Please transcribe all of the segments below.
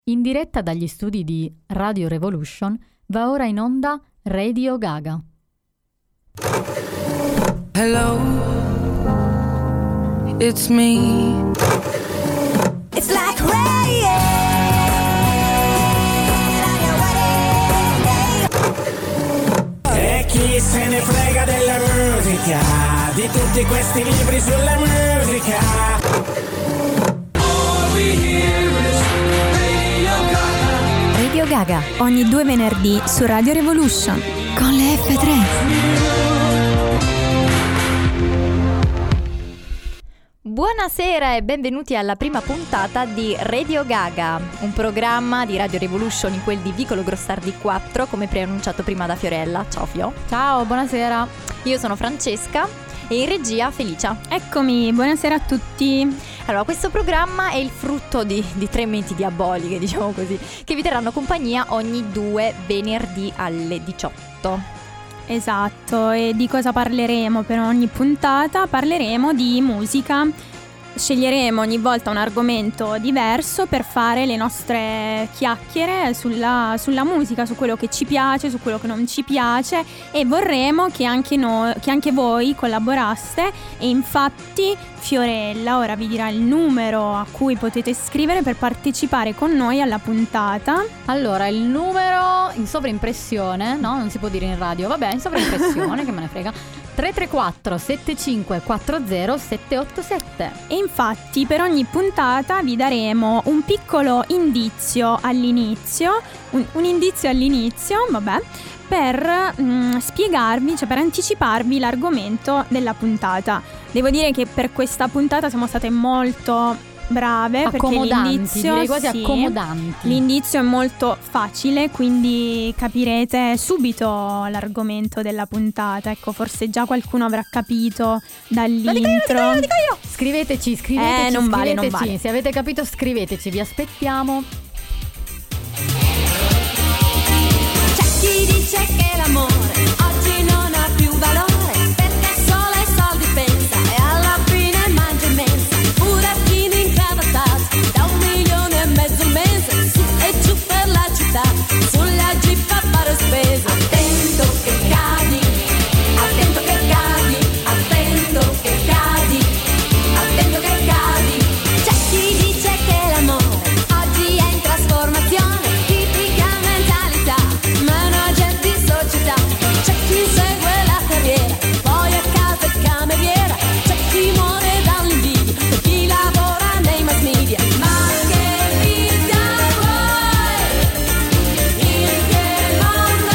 In diretta dagli studi di Radio Revolution va ora in onda Radio Gaga. Hello, it's me. It's like rain. E chi se ne frega della musica, di tutti questi libri sulla musica. All we hear is Radio Gaga. Radio Gaga, ogni 2 venerdì su Radio Revolution con le F3. Buonasera e benvenuti alla prima puntata di Radio Gaga, un programma di Radio Revolution in quel di Vicolo Grossardi 4, come preannunciato prima da Fiorella. Ciao Fio. Ciao, buonasera. Io sono Francesca e in regia Felicia. Eccomi, buonasera a tutti. Allora, questo programma è il frutto di 3 menti diaboliche, diciamo così, che vi terranno compagnia ogni 2 venerdì alle 18. Esatto, e di cosa parleremo per ogni puntata? Parleremo di musica. Sceglieremo ogni volta un argomento diverso per fare le nostre chiacchiere sulla musica, su quello che ci piace, su quello che non ci piace, e vorremmo che anche voi collaboraste. E infatti Fiorella ora vi dirà il numero a cui potete scrivere per partecipare con noi alla puntata. Allora, il numero in sovraimpressione, no? Non si può dire in radio, vabbè, in sovraimpressione, che me ne frega. 334 7540 787. E infatti per ogni puntata vi daremo un piccolo indizio all'inizio, un indizio all'inizio, vabbè, per spiegarvi, cioè per anticiparvi l'argomento della puntata. Devo dire che per questa puntata siamo state molto brave, accomodanti, perché l'indizio, direi quasi sì, accomodanti. L'indizio è molto facile, quindi capirete subito l'argomento della puntata. Ecco, forse già qualcuno avrà capito dall'intro. Lo dico io. Scriveteci, non vale. Se avete capito scriveteci, vi aspettiamo. C'è chi dice che l'amore oggi non ha più valore, perché solo ai soldi pensa e alla fine mangia in mensa. Burattini incravattati da 1,5 milioni al mese, su e giù per la città, sulla jeep a fare spesa. Attento che cadi, attento che cadi, attento che cadi, attento che cadi. C'è chi dice che l'amore oggi è in trasformazione, tipica mentalità, manager di società. C'è chi segue la carriera, poi a casa è cameriera. C'è chi muore dall'invidia, c'è chi lavora nei mass media. Ma che vita vuoi? In che mondo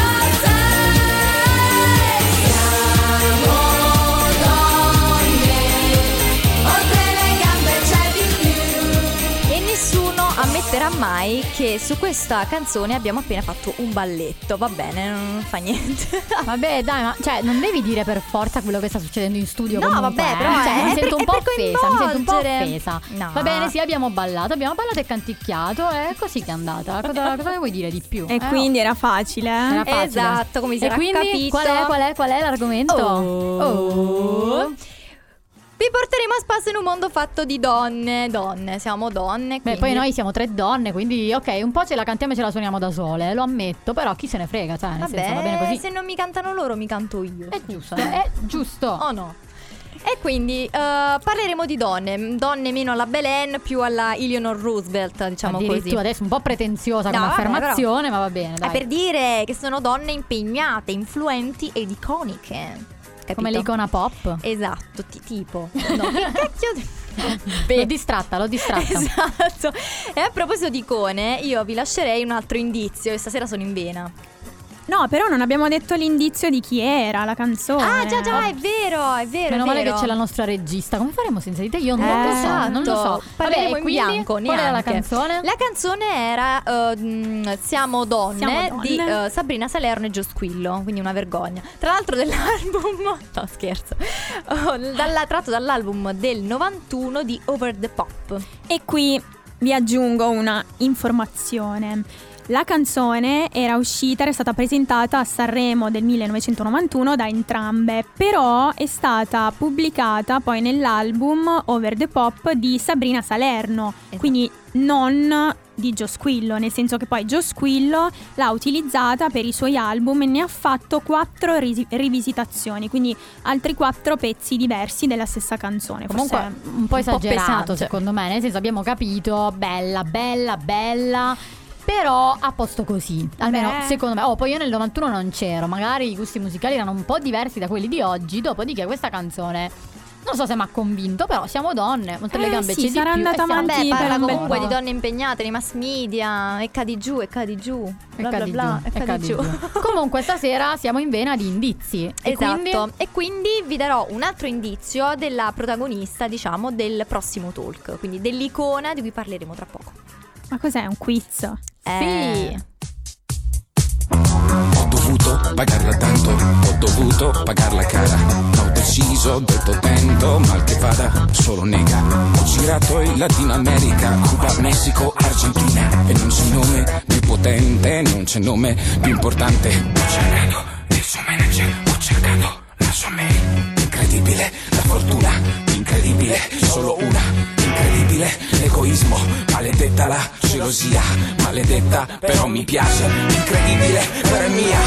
sei? Siamo donne, oltre le gambe c'è di più. E nessuno ammetterà mai che su questa canzone abbiamo appena fatto un balletto. Va bene, non fa niente. Vabbè, dai, ma cioè non devi dire per forza quello che sta succedendo in studio. No, comunque, vabbè, però cioè, mi sento un po' offesa. Mi sento un po' coinvolgere. offesa. No. Va bene, sì, abbiamo ballato e canticchiato. È così che è andata. Cosa ne vuoi dire di più? E quindi era facile, Era facile. Esatto, come si E era quindi capito. qual è l'argomento? Oh. Vi porteremo a spasso in un mondo fatto di donne. Siamo donne. Beh, quindi... poi noi siamo 3 donne, quindi ok, un po' ce la cantiamo e ce la suoniamo da sole, lo ammetto, però chi se ne frega, cioè, nel senso, va bene così. Se non mi cantano loro, mi canto io. È giusto. Oh no. E quindi parleremo di donne meno alla Belen, più alla Eleanor Roosevelt, diciamo così. Addirittura adesso un po' pretenziosa No, come vabbè, affermazione, ma va bene, È dai. per dire che sono donne impegnate, influenti ed iconiche. Capito? Come l'icona pop. Esatto, tipo. No, che cacchio. L'ho distratta. Esatto. E a proposito di icone, io vi lascerei un altro indizio. E stasera sono in vena. No, però non abbiamo detto l'indizio di chi era la canzone. Ah, già, è vero. Meno male che c'è la nostra regista. Come faremo senza di te? Io non lo so. Parleremo Vabbè, in quindi, bianco, qual era la neanche. canzone? La canzone era Siamo donne di Sabrina Salerno e Gio Squillo. Quindi una vergogna. Tra l'altro dell'album no, scherzo. Tratto dall'album del 91 di Over the Pop. E qui vi aggiungo una informazione. La canzone era stata presentata a Sanremo del 1991 da entrambe, però è stata pubblicata poi nell'album Over the Pop di Sabrina Salerno, Esatto. quindi non di Joe Squillo, nel senso che poi Joe Squillo l'ha utilizzata per i suoi album e ne ha fatto 4 rivisitazioni, quindi altri 4 pezzi diversi della stessa canzone. Comunque Forse un po' esagerato pesante. secondo me, nel senso abbiamo capito, bella, però a posto così, almeno secondo me. Poi io nel 91 non c'ero, magari i gusti musicali erano un po' diversi da quelli di oggi, dopodiché questa canzone non so se mi ha convinto, però siamo donne, oltre le gambe sì, c'è di sarà più andata e siamo avanti Vabbè, per parla un bel comunque po'. di donne impegnate nei mass media. E cadi giù, bla bla cadi bla, giù, e cadi giù. Comunque stasera siamo in vena di indizi. Esatto. E quindi vi darò un altro indizio della protagonista, diciamo, del prossimo talk. Quindi dell'icona di cui parleremo tra poco. Ma cos'è, un quiz? Sì. Ho dovuto pagarla tanto, ho dovuto pagarla cara. Ho deciso, ho detto tento, mal che vada, solo nega. Ho girato in Latino America, Cuba, Messico, Argentina. E non c'è nome più potente, non c'è nome più importante. Ho cercato il suo manager, ho cercato la sua mail. Incredibile, la fortuna, incredibile, solo una. Incredibile, l'egoismo, maledetta la gelosia, maledetta però mi piace. Incredibile, però è mia.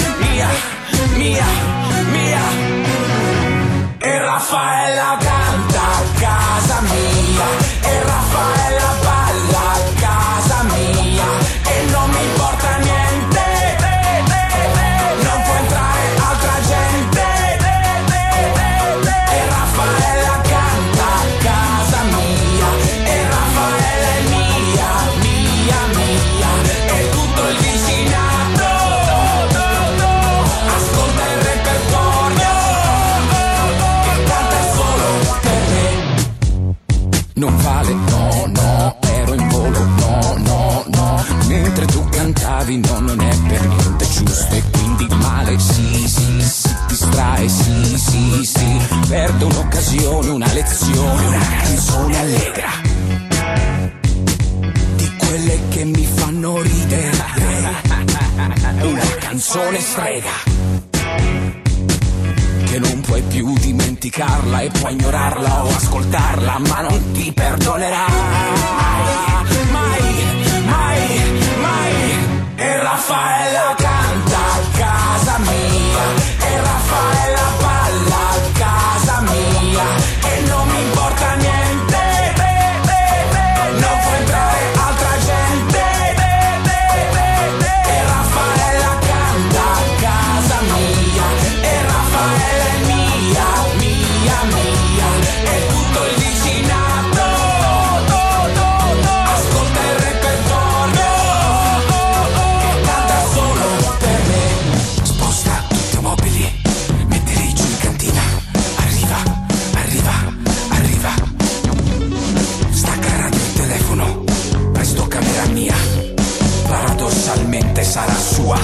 E Raffaella canta a casa mia, e Raffaella balla a casa mia, e non mi importa niente, non può entrare altra gente. E Raffaella canta a casa mia, e Raffaella è mia, e tutto il vicinato ascolta il repertorio che canta solo per me. Non vale, no, ero in volo, no, mentre tu cantavi no, non è per niente giusto, e quindi male, sì, si distrae, sì, perde un'occasione, una lezione, una canzone allegra, di quelle che mi fanno ridere, una canzone strega, che non puoi più dimenticarla e puoi ignorarla o ascoltarla, ma non ti perdonerà mai. E Raffaella canta a casa mia, e Raffaella balla a casa mia, e non mi importa niente, non può entrare altra gente. E Raffaella canta a casa mia, e Raffaella è mia, e tutto il vicinato ascolta il repertorio che canta solo per me. Sposta tutti i mobili, mettili giù in cantina, arriva, stacca radio e telefono, presto camera mia, paradossalmente sarà sua.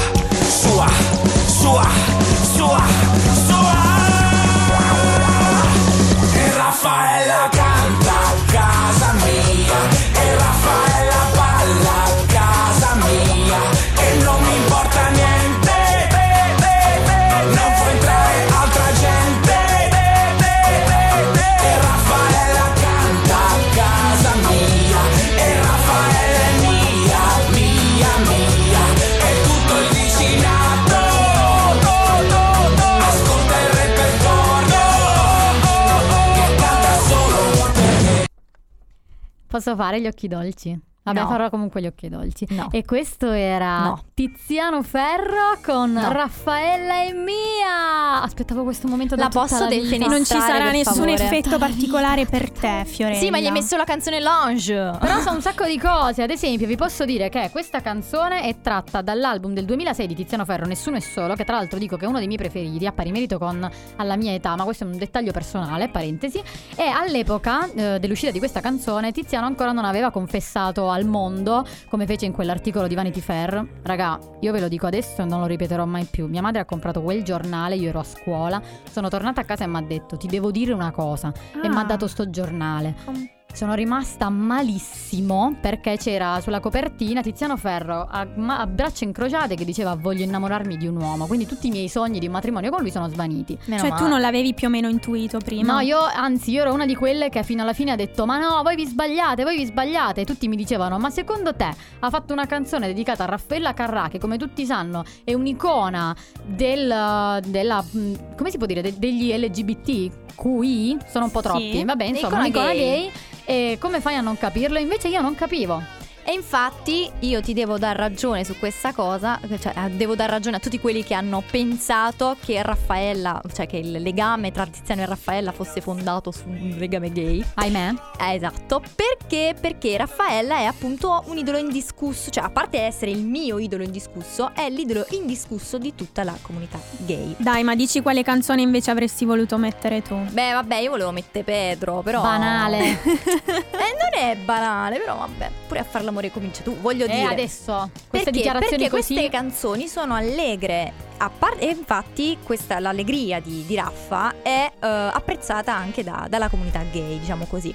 E Raffaella canta a casa mia, e Raffaella balla a casa mia, e non mi importa niente, non può entrare altra gente. E Raffaella canta a casa mia, e Raffaella è mia, e tutto il vicinato ascolta il repertorio che canta solo per me. Posso fare gli occhi dolci? Vabbè, No. farò comunque gli occhi dolci. No. E questo era No. Tiziano Ferro con No. Raffaella è mia. Aspettavo questo momento da La tutta posso la vita. defenestrare, Non ci sarà per nessun favore. effetto particolare per te, Fiorella. Sì, ma gli hai messo la canzone Lounge. Però so un sacco di cose. Ad esempio, vi posso dire che questa canzone è tratta dall'album del 2006 di Tiziano Ferro, Nessuno è solo, che tra l'altro dico che è uno dei miei preferiti, a pari merito con Alla mia età, ma questo è un dettaglio personale, parentesi. E all'epoca dell'uscita di questa canzone Tiziano ancora non aveva confessato al mondo, come fece in quell'articolo di Vanity Fair. Raga, io ve lo dico adesso e non lo ripeterò mai più. Mia madre ha comprato quel giornale, io ero a scuola, sono tornata a casa e mi ha detto: ti devo dire una cosa, e mi ha dato sto giornale. sono rimasta malissimo perché c'era sulla copertina Tiziano Ferro a braccia incrociate che diceva voglio innamorarmi di un uomo, quindi tutti i miei sogni di un matrimonio con lui sono svaniti. Cioè tu non l'avevi più o meno intuito prima? No, io ero una di quelle che fino alla fine ha detto ma no, voi vi sbagliate, e tutti mi dicevano ma secondo te ha fatto una canzone dedicata a Raffaella Carrà, che come tutti sanno è un'icona della come si può dire, degli LGBTQI, sono un po' troppi, Sì, vabbè, insomma, un'icona gay. E come fai a non capirlo? Invece io non capivo. E infatti io ti devo dar ragione su questa cosa, cioè devo dar ragione a tutti quelli che hanno pensato che Raffaella, cioè che il legame tra Tiziano e Raffaella fosse fondato su un legame gay. Ahimè. Esatto, perché Raffaella è appunto un idolo indiscusso, cioè a parte essere il mio idolo indiscusso, è l'idolo indiscusso di tutta la comunità gay. Dai, ma dici quale canzone invece avresti voluto mettere tu? Beh, vabbè, io volevo mettere Pedro, però Banale. non è banale, però vabbè, pure a far l'amore comincia tu, voglio dire. Adesso queste dichiarazioni perché così. Queste canzoni sono allegre. E infatti l'allegria di Raffa è apprezzata anche dalla comunità gay, diciamo così.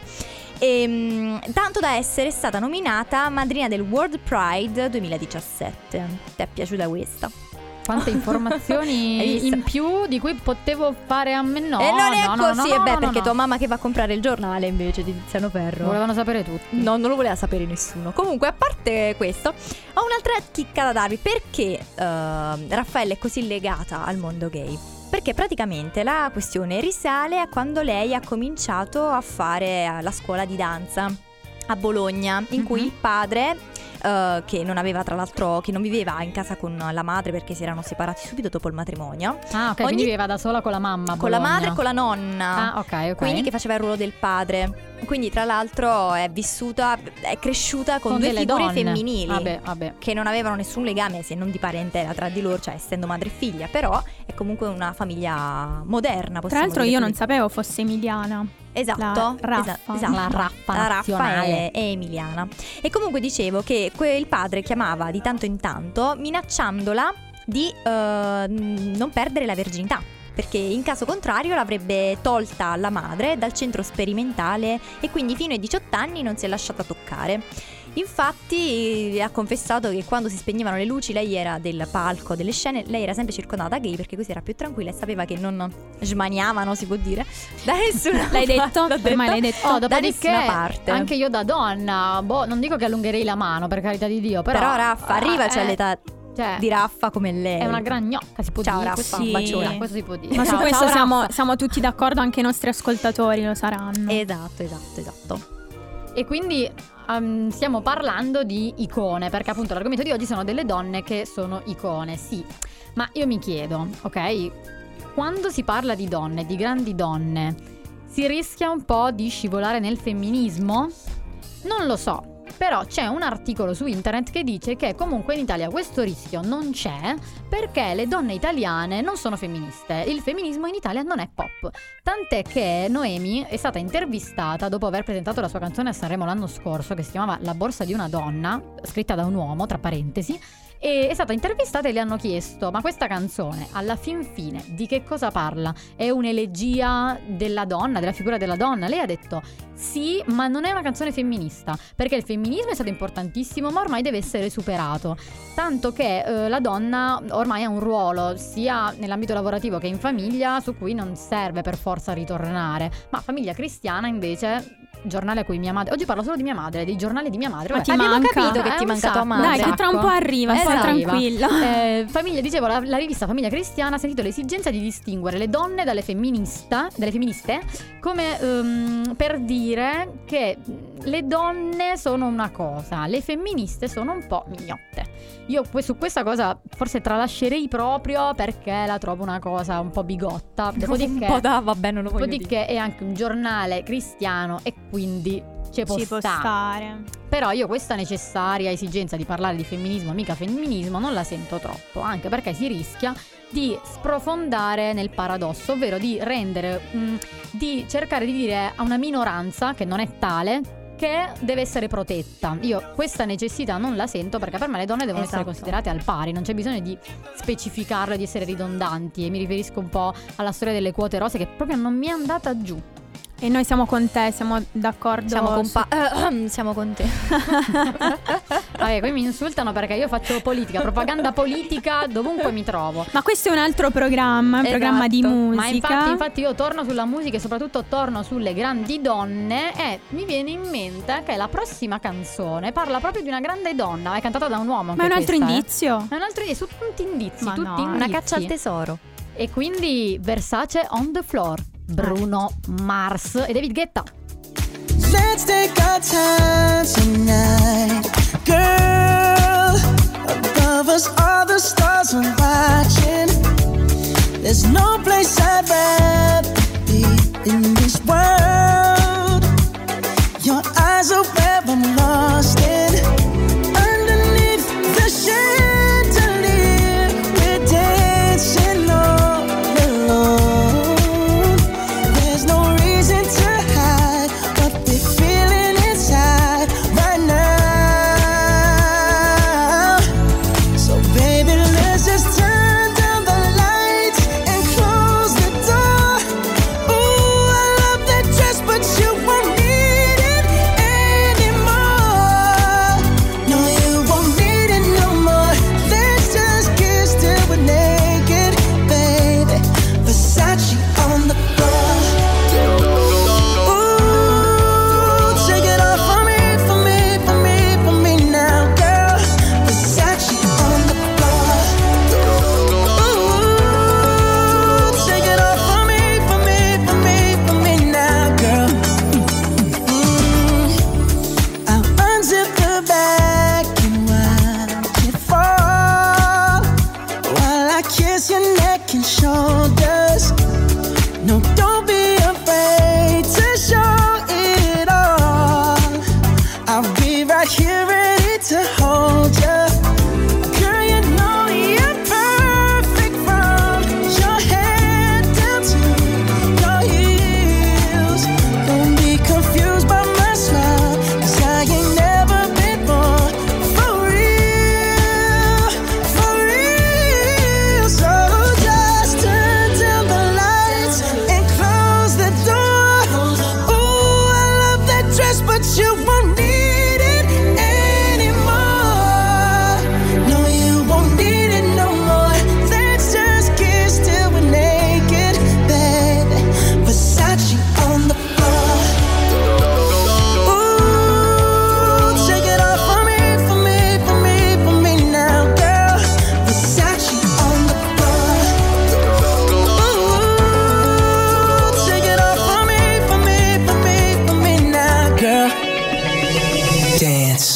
Tanto da essere stata nominata madrina del World Pride 2017. Ti è piaciuta questa? Quante informazioni in più di cui potevo fare a me. No, e non è così, perché no. tua mamma che va a comprare il giornale invece di Tiziano Ferro. Volevano sapere tutti. No, non lo voleva sapere nessuno. Comunque, a parte questo, ho un'altra chicca da darvi. Perché Raffaella è così legata al mondo gay? Perché praticamente la questione risale a quando lei ha cominciato a fare la scuola di danza a Bologna, in cui il padre, che non aveva, tra l'altro, che non viveva in casa con la madre perché si erano separati subito dopo il matrimonio. Ah, ok, quindi viveva da sola con la mamma a con la Bologna. madre e con la nonna. Ah, ok. Quindi che faceva il ruolo del padre. Quindi tra l'altro è cresciuta con due delle figure donne femminili vabbè. che non avevano nessun legame, se non di parentela, tra di loro, cioè essendo madre e figlia. Però è comunque una famiglia moderna, Tra l'altro io non sapevo fosse emiliana. Esatto, La Raffa. esatto. La Raffa La Raffa nazionale. è emiliana. E comunque dicevo che il padre chiamava di tanto in tanto minacciandola di non perdere la verginità, perché in caso contrario l'avrebbe tolta alla madre dal centro sperimentale e quindi fino ai 18 anni non si è lasciata toccare. Infatti ha confessato che quando si spegnevano le luci, lei era del palco, delle scene, lei era sempre circondata da gay perché così era più tranquilla e sapeva che non smaniavano, si può dire, da nessuna L'hai detto? L'ho Ormai l'hai detta. detto. Oh, da dopodiché nessuna parte. anche io da donna, non dico che allungherei la mano, per carità di Dio, però Raffa arriva, c'è l'età cioè, di Raffa come lei. è una gran gnocca, si può Ciao, dire. Raffa, Questo, un bacione. questo si può dire. Ma su Ciao, questo ciao, siamo tutti d'accordo, anche i nostri ascoltatori lo saranno. Esatto. E quindi stiamo parlando di icone, perché appunto l'argomento di oggi sono delle donne che sono icone, sì. Ma io mi chiedo, ok, quando si parla di donne, di grandi donne, si rischia un po' di scivolare nel femminismo? Non lo so. Però c'è un articolo su internet che dice che comunque in Italia questo rischio non c'è perché le donne italiane non sono femministe. Il femminismo in Italia non è pop. Tant'è che Noemi è stata intervistata dopo aver presentato la sua canzone a Sanremo l'anno scorso, che si chiamava La borsa di una donna, scritta da un uomo, tra parentesi. E è stata intervistata e le hanno chiesto: ma questa canzone alla fin fine di che cosa parla? È un'elegia della donna, della figura della donna? Lei ha detto sì, ma non è una canzone femminista, perché il femminismo è stato importantissimo ma ormai deve essere superato, tanto che la donna ormai ha un ruolo sia nell'ambito lavorativo che in famiglia su cui non serve per forza ritornare. Ma Famiglia Cristiana invece, giornale a cui mia madre, oggi parlo solo di mia madre, dei giornali di mia madre. Ma ti abbiamo manca? capito che ti manca tua madre. Dai, che tra un po' arriva, stai tranquilla. Famiglia, dicevo, la rivista Famiglia Cristiana ha sentito l'esigenza di distinguere le donne dalle femministe, come per dire che le donne sono una cosa, le femministe sono un po' mignotte. Io su questa cosa forse tralascerei proprio perché la trovo una cosa un po' bigotta. Dopodiché, vabbè, non lo voglio dire. dopodiché è anche un giornale cristiano e quindi ci può stare. Però io questa necessaria esigenza di parlare di femminismo, mica femminismo, non la sento troppo, anche perché si rischia di sprofondare nel paradosso, ovvero di rendere, di cercare di dire a una minoranza che non è tale che deve essere protetta. Io questa necessità non la sento, perché per me le donne devono essere considerate al pari, non c'è bisogno di specificarlo e di essere ridondanti, e mi riferisco un po' alla storia delle quote rose che proprio non mi è andata giù. E noi siamo con te, siamo d'accordo. Siamo con te. Vabbè, qui mi insultano perché io faccio politica, propaganda politica dovunque mi trovo. Ma questo è un altro programma, un programma di musica. Ma infatti io torno sulla musica e soprattutto torno sulle grandi donne, e mi viene in mente che la prossima canzone parla proprio di una grande donna, è cantata da un uomo. Ma è un altro indizio? È un altro indizio, su tutti indizi, Ma tutti no, indizi. Una caccia al tesoro. E quindi Versace on the floor, Bruno Mars e David Guetta. Let's take our time tonight, girl. Above us all the stars are watching. There's no place I'd rather be in this world. Your eyes are where I'm lost in. Underneath the chandelier, we're dancing all alone. There's no reason to hide what we're feeling inside right now. So baby, let's just turn down the lights and close the door. Ooh, I love that dress, but you won't need it anymore. No, you won't need it no more. Let's just kiss till we're naked, baby. Versace on the floor. Ooh, take it off for me, for me, for me, for me now, girl. Versace on the floor. Ooh, take it off for me, for me, for me, for me now, girl. I'll unzip the bag and watch it fall while I kiss your neck and shoulders. No, don't be afraid to show it all. I'll be right here ready to hold you. Girl, you know you're perfect from your head down to your heels. Don't be confused by my smile, 'cause I ain't never been born for real, for real. So just turn down the lights and close the door. Ooh, I love that dress, but you won't need it anymore. No, you won't need it no more. Let's just kiss till we're naked, baby. Versace on the floor. Ooh, take it off for me, for me, for me, for me now, girl. Versace on the floor. Ooh, take it off for me, for me, for me, for me now, girl. Dance.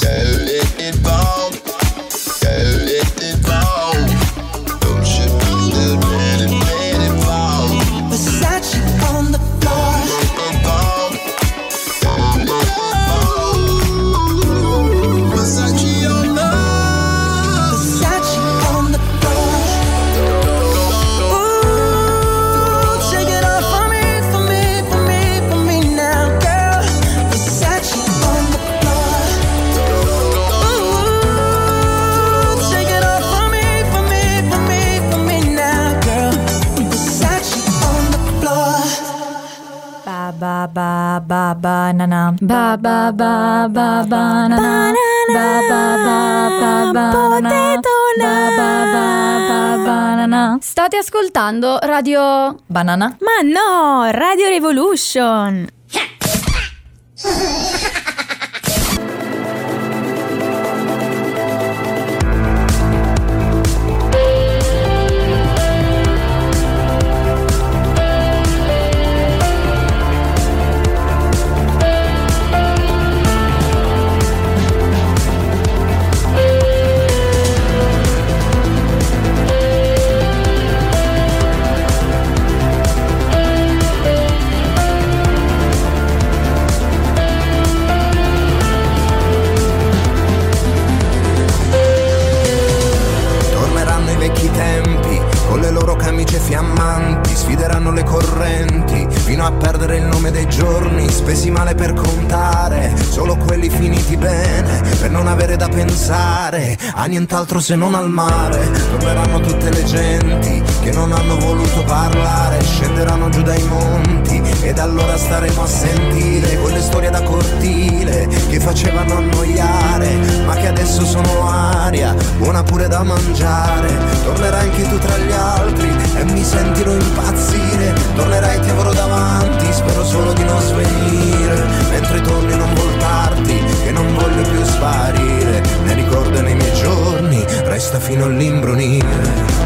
Versace on the floor. Versace on the floor. Ooh, take it off for me, for me, for me, for me now, girl. Versace on the floor. Ooh, take it off for me, for me, for me, for me now, girl. Versace on the floor. Ba ba ba ba banana. Ba ba ba ba banana. Ba ba ba ba banana. Ba ba ba ba banana. State ascoltando Radio Banana. Ma no, Radio Revolution. Torneranno i vecchi tempi, con le loro camicie fiammanti, sfideranno le correnti, fino a perdere il nome dei giorni spesi male per contare, solo quelli finiti bene per non avere da pensare a nient'altro se non al mare. Torneranno tutte le genti che non hanno voluto parlare, scenderanno giù dai monti ed allora staremo a sentire quelle storie da cortile che facevano annoiare, ma che adesso sono aria buona pure da mangiare. Tornerai anche tu tra gli altri e mi sentirò impazzire, tornerai ti avrò davanti, spero solo di non svenire, mentre torni non voltarti che non voglio più sparire, ne ricordo nei miei giorni, resta fino all'imbrunire.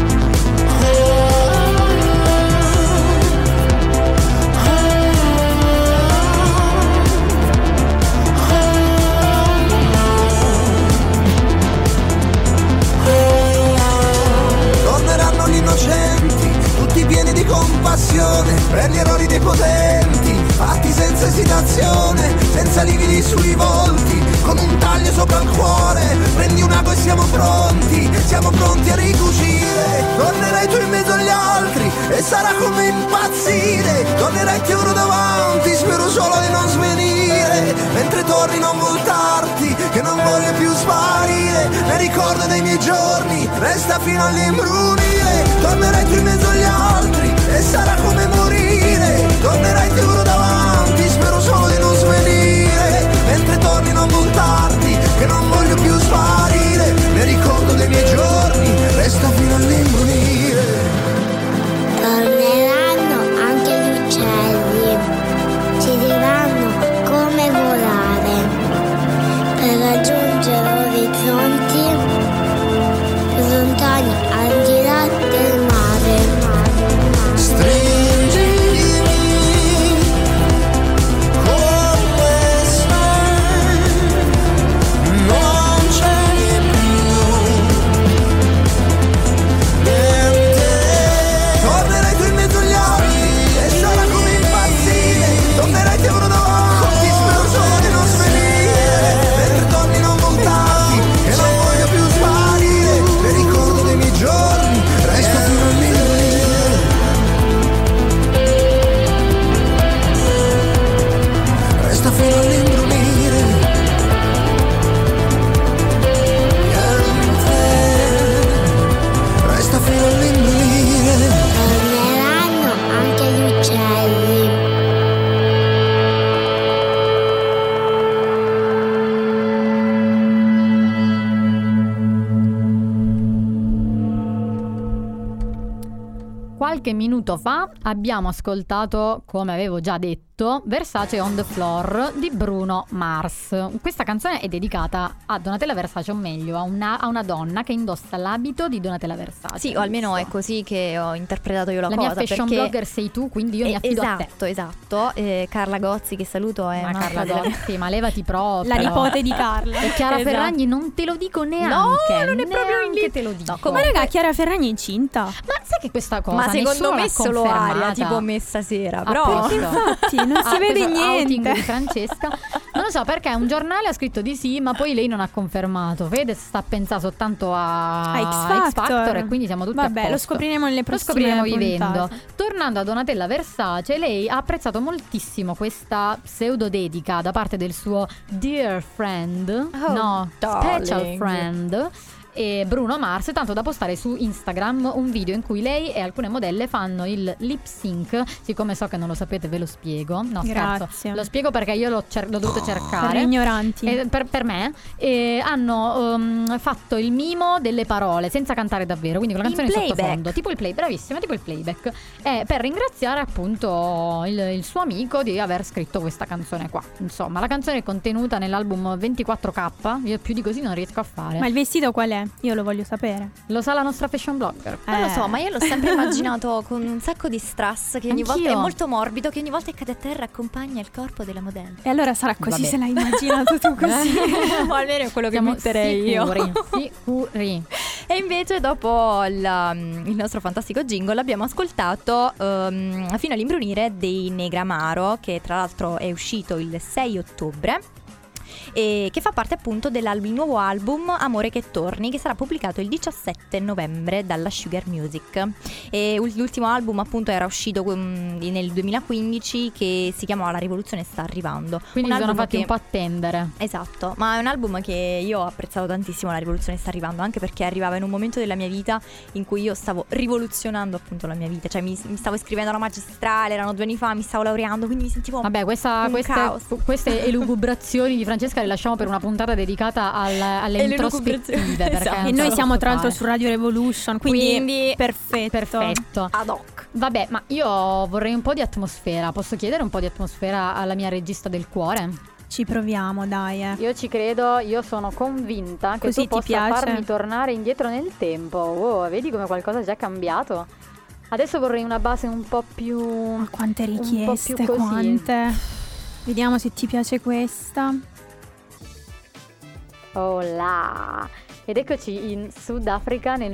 Tutti pieni di compassione per gli errori dei potenti, fatti senza esitazione, senza lividi sui volti, con un taglio sopra il cuore. Prendi un ago e siamo pronti a ricucire. Tornerai tu in mezzo agli altri e sarà come impazzire, tornerai ti avrò davanti, spero solo di non svenire, mentre torni non voltarti che non voglio più sparire, ne ricordo dei miei giorni, resta fino all'imbrunire. Tornerai tu in mezzo agli altri e sarà come morire, tornerai ti avrò davanti, spero solo di non svenire, mentre torni non voltarti che non voglio più sparire, ne ricordo dei miei giorni, resta fino all'imbrunire. Torneranno anche gli uccelli, ci diranno come volare, per raggiungere orizzonti lontani al di là del mare. Stringimi come sai, non c'è più niente. Tornerai tu in mezzo agli altri e sarà come impazzire, tornerai ti avrò davanti, spero solo di non svenire, mentre torni non voltarti che non voglio più sparire, ne ricordo dei miei giorni, resto fino all'imbrunire. Resta fino all'imbrunire. Resta fino all'imbrunire. Torneranno anche gli uccelli. Qualche minuto fa abbiamo ascoltato, come avevo già detto, Versace on the Floor di Bruno Mars. Questa canzone è dedicata a Donatella Versace, o meglio a una donna che indossa l'abito di Donatella Versace. Sì, o almeno è così che ho interpretato io la cosa. La mia fashion blogger sei tu, quindi io mi affido a te. Esatto. Carla Gozzi, che saluto, è ma Carla Gozzi, ma levati proprio. La nipote di Carla. E Chiara Ferragni non te lo dico neanche. No, non è proprio in lì. Te lo dico. Ma raga, Chiara Ferragni è incinta. Ma sai che questa cosa ma secondo me solo aria, tipo tipo me stasera, però infatti non si vede niente. Outing di Francesca. Non lo so perché un giornale ha scritto di sì, ma poi lei non ha confermato. Fedez sta pensando soltanto a X Factor e quindi siamo tutti a posto. Lo scopriremo nelle prossime puntate. Vivendo. Tornando a Donatella Versace, lei ha apprezzato moltissimo questa pseudo dedica da parte del suo dear friend, special friend, e Bruno Mars, tanto da postare su Instagram un video in cui lei e alcune modelle fanno il lip sync. Siccome so che non lo sapete, ve lo spiego. No, grazie. Scherzo. Lo spiego perché io l'ho dovuto cercare. Per ignoranti. Per me. Hanno fatto il mimo delle parole senza cantare davvero, quindi con la canzone in sottofondo. Tipo il bravissima, tipo il playback. Per ringraziare appunto il suo amico di aver scritto questa canzone qua. Insomma, la canzone è contenuta nell'album 24K. Io più di così non riesco a fare. Ma il vestito qual è? Io lo voglio sapere. Lo sa la nostra fashion blogger. Non lo so, ma io l'ho sempre immaginato con un sacco di strass che ogni volta è molto morbido, che ogni volta che cade a terra accompagna il corpo della modella. E allora sarà così. Vabbè. Se l'hai immaginato tu così. O almeno è quello che metterei io. Sicuri. E invece dopo il nostro fantastico jingle abbiamo ascoltato fino all'imbrunire dei Negramaro, che tra l'altro è uscito il 6 ottobre. e che fa parte appunto il nuovo album Amore che torni, che sarà pubblicato il 17 novembre dalla Sugar Music. E l'ultimo album appunto era uscito nel 2015, che si chiamava La rivoluzione sta arrivando. Quindi mi sono fatti un po' attendere. Esatto, ma è un album che io ho apprezzato tantissimo. La rivoluzione sta arrivando, anche perché arrivava in un momento della mia vita in cui io stavo rivoluzionando appunto la mia vita. Cioè mi stavo iscrivendo alla magistrale, erano 2 anni fa, mi stavo laureando, quindi mi sentivo vabbè, queste elucubrazioni di Francesca le lasciamo per una puntata dedicata alle introspettive, perché esatto. E noi siamo tra l'altro su Radio Revolution, quindi perfetto. Ad hoc. Vabbè, ma io vorrei un po' di atmosfera. Posso chiedere un po' di atmosfera alla mia regista del cuore? Ci proviamo, dai. Io ci credo, io sono convinta che Così tu possa ti piace? farmi tornare indietro nel tempo. Oh, vedi come qualcosa è già cambiato? Adesso vorrei una base un po' più... Ma quante richieste, un po' più così. quante. Vediamo se ti piace questa. Oh là! Ed eccoci in Sudafrica nel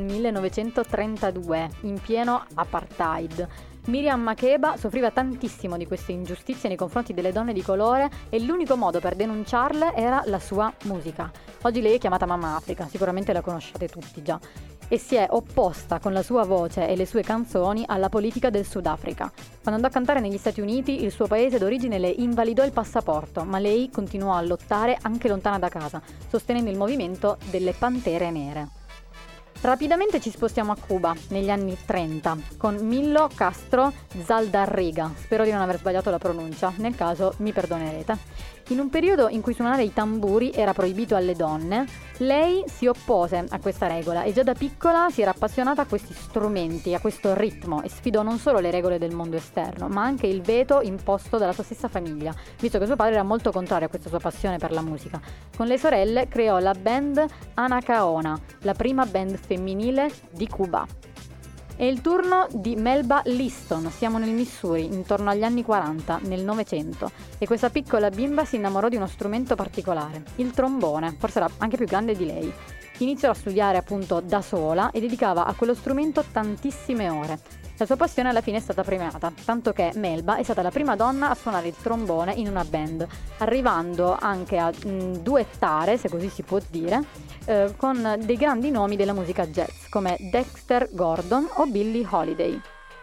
1932, in pieno apartheid. Miriam Makeba soffriva tantissimo di queste ingiustizie nei confronti delle donne di colore e l'unico modo per denunciarle era la sua musica. Oggi lei è chiamata Mamma Africa, sicuramente la conoscete tutti già, e si è opposta con la sua voce e le sue canzoni alla politica del Sudafrica. Quando andò a cantare negli Stati Uniti, il suo paese d'origine le invalidò il passaporto, ma lei continuò a lottare anche lontana da casa, sostenendo il movimento delle Pantere Nere. Rapidamente ci spostiamo a Cuba, negli anni 30, con Milo Castro Zaldarriga. Spero di non aver sbagliato la pronuncia, nel caso mi perdonerete. In un periodo in cui suonare i tamburi era proibito alle donne, lei si oppose a questa regola e già da piccola si era appassionata a questi strumenti, a questo ritmo, e sfidò non solo le regole del mondo esterno, ma anche il veto imposto dalla sua stessa famiglia, visto che suo padre era molto contrario a questa sua passione per la musica. Con le sorelle creò la band Anacaona, la prima band femminile di Cuba. È il turno di Melba Liston, siamo nel Missouri, intorno agli anni 40, nel Novecento, e questa piccola bimba si innamorò di uno strumento particolare, il trombone, forse era anche più grande di lei. Iniziò a studiare appunto da sola e dedicava a quello strumento tantissime ore. La sua passione alla fine è stata premiata, tanto che Melba è stata la prima donna a suonare il trombone in una band, arrivando anche a duettare, se così si può dire, con dei grandi nomi della musica jazz, come Dexter Gordon o Billie Holiday.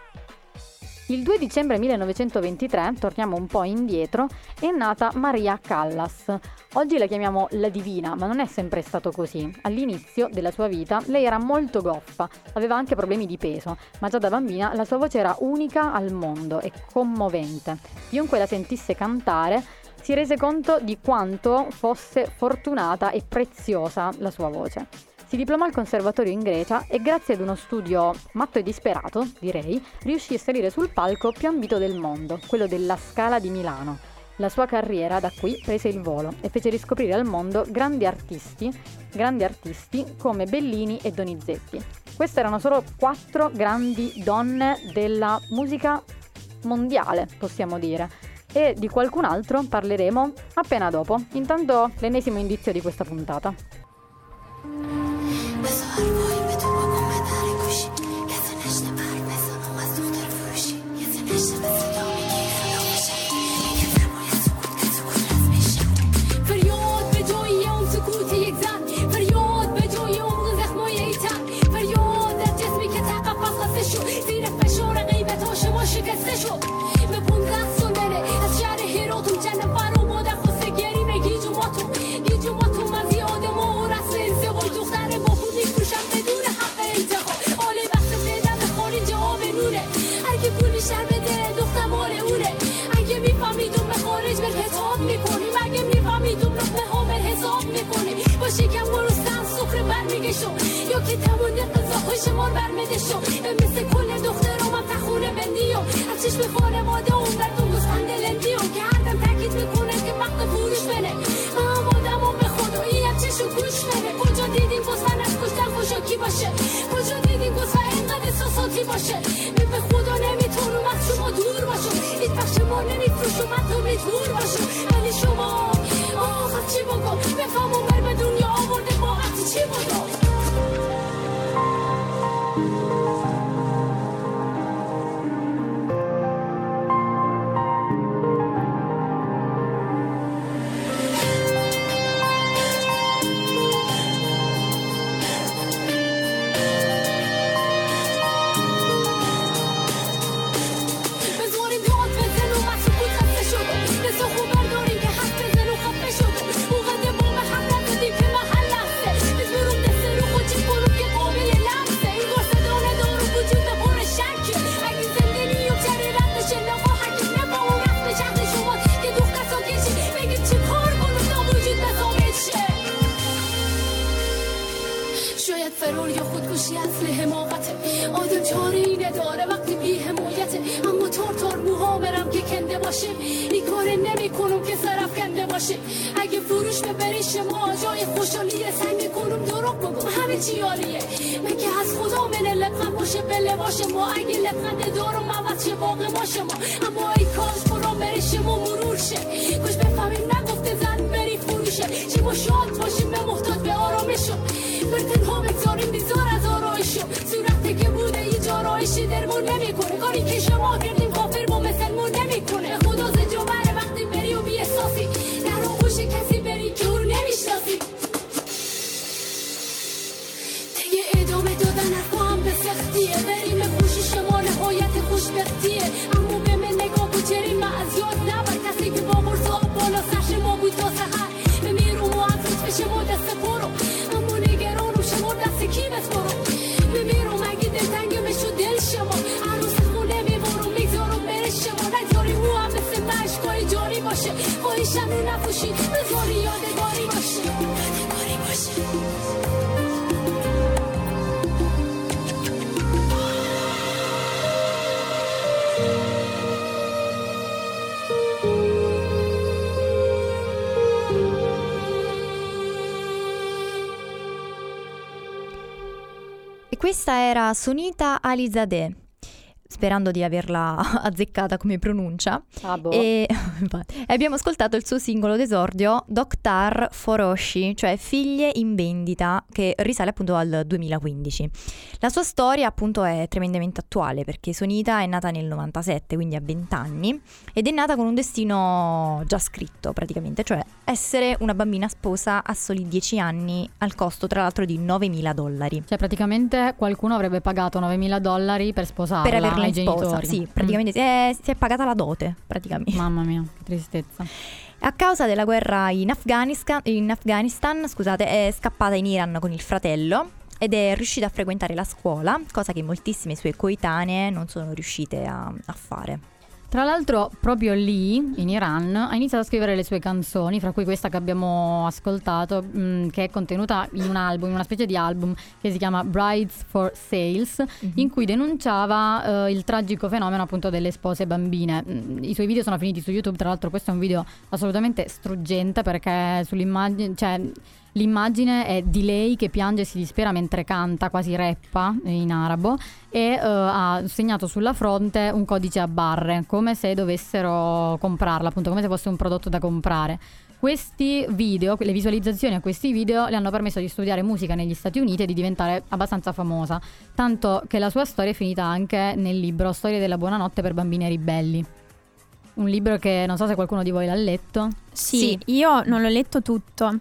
Il 2 dicembre 1923, torniamo un po' indietro, è nata Maria Callas. Oggi la chiamiamo la Divina, ma non è sempre stato così. All'inizio della sua vita lei era molto goffa, aveva anche problemi di peso, ma già da bambina la sua voce era unica al mondo e commovente. Chiunque la sentisse cantare si rese conto di quanto fosse fortunata e preziosa la sua voce. Si diplomò al conservatorio in Grecia e grazie ad uno studio matto e disperato, direi, riuscì a salire sul palco più ambito del mondo, quello della Scala di Milano. La sua carriera da qui prese il volo e fece riscoprire al mondo grandi artisti come Bellini e Donizetti. Queste erano solo 4 grandi donne della musica mondiale, possiamo dire. E di qualcun altro parleremo appena dopo. Intanto l'ennesimo indizio di questa puntata. یا که تمام قضا خوش مار برمدشو مثل کل دخترام هم تخونه بندیو از چشم خانواده اون بردون گستند لندیو که هردم تاکید میکنه که وقت فروش بره من هم آدمم به خدایی هم چشم گوش بره کجا دیدیم گستن از کشتن خوشاکی باشه کجا دیدیم گستن اینقدر احساساتی باشه من به خدا نمیتونم از شما دور باشم هیچ وقت شما نمیفروشم حتی مجبور باشم ولی شما آخ چی بگم بفهمم بر به دنیا آورده با وقتی چی بگم شاید فرار یا خودکشی اصل حماقته آدم چاره ای نداره وقتی بی حمایته اما تار موها برم که کنده باشه این کار نمی کنم که سرف کنده باشه اگه فروش ببری شما جای خوشحالیه سعی میکنم دروغ بگم همه چی عالیه من که از خدا من لبخند باشه بله باشه ما اگه لبخند دارم عوض شه باقی باشه ما اما ای کاش برام بره شما مرور شه کاش بفهمیم نگفته زن بری فروشه چی ما شاد باشیم به محتاج به آرامشو بر تنها بگذاریم بیزار از آرایشو صورتی که بوده ای جارایشی درمون نمی کنه کاری که شما کردیم کافر با مثلمون نمی کنه خدا زجا بره وقتی بری و بی احساسی در آغوش کسی بری که اون نمیشناسی دیگه ادامه دادن حرفا هم به سختیه بریم خوشی شما نهایت خوشبختیه اما به من نگاه بچریم من از یاد نبر کسی که با برسا بالا سرش ما بود تا سهر بمیرم و عفروت بشه ما دست برو اما نگرانم شما دست کی بسپرم بمیرم اگه دلتنگه بشو دل شما عروس خونه میبارم میگذارم بره شما نگذاری مو هم مثل مشکای جاری باشه خواهیشم رو نفوشی بذاری یادگاری باشه یادگاری باشه Questa era Sunita Alizadeh, sperando di averla azzeccata come pronuncia. E abbiamo ascoltato il suo singolo d'esordio Doktar Foroshi, cioè Figlie in vendita, che risale appunto al 2015. La sua storia appunto è tremendamente attuale perché Sunita è nata nel 97, quindi ha 20 anni, ed è nata con un destino già scritto praticamente, cioè essere una bambina sposa a soli 10 anni al costo tra l'altro di $9.000. Cioè praticamente qualcuno avrebbe pagato $9.000 per sposarla, per averla ai in sposa, genitori. sì, praticamente si è pagata la dote praticamente. Mamma mia, che tristezza. A causa della guerra in Afghanistan, scusate, è scappata in Iran con il fratello ed è riuscita a frequentare la scuola, cosa che moltissime sue coetanee non sono riuscite a fare. Tra l'altro proprio lì, in Iran, ha iniziato a scrivere le sue canzoni, fra cui questa che abbiamo ascoltato, che è contenuta in un album, in una specie di album che si chiama Brides for Sales, in cui denunciava il tragico fenomeno appunto delle spose bambine. I suoi video sono finiti su YouTube, tra l'altro questo è un video assolutamente struggente perché sull'immagine, cioè l'immagine è di lei che piange e si dispera mentre canta, quasi rappa in arabo, e ha segnato sulla fronte un codice a barre, come se dovessero comprarla, appunto come se fosse un prodotto da comprare. Questi video, le visualizzazioni a questi video le hanno permesso di studiare musica negli Stati Uniti e di diventare abbastanza famosa, tanto che la sua storia è finita anche nel libro Storie della buonanotte per bambine ribelli. Un libro che non so se qualcuno di voi l'ha letto. Sì, io non l'ho letto tutto,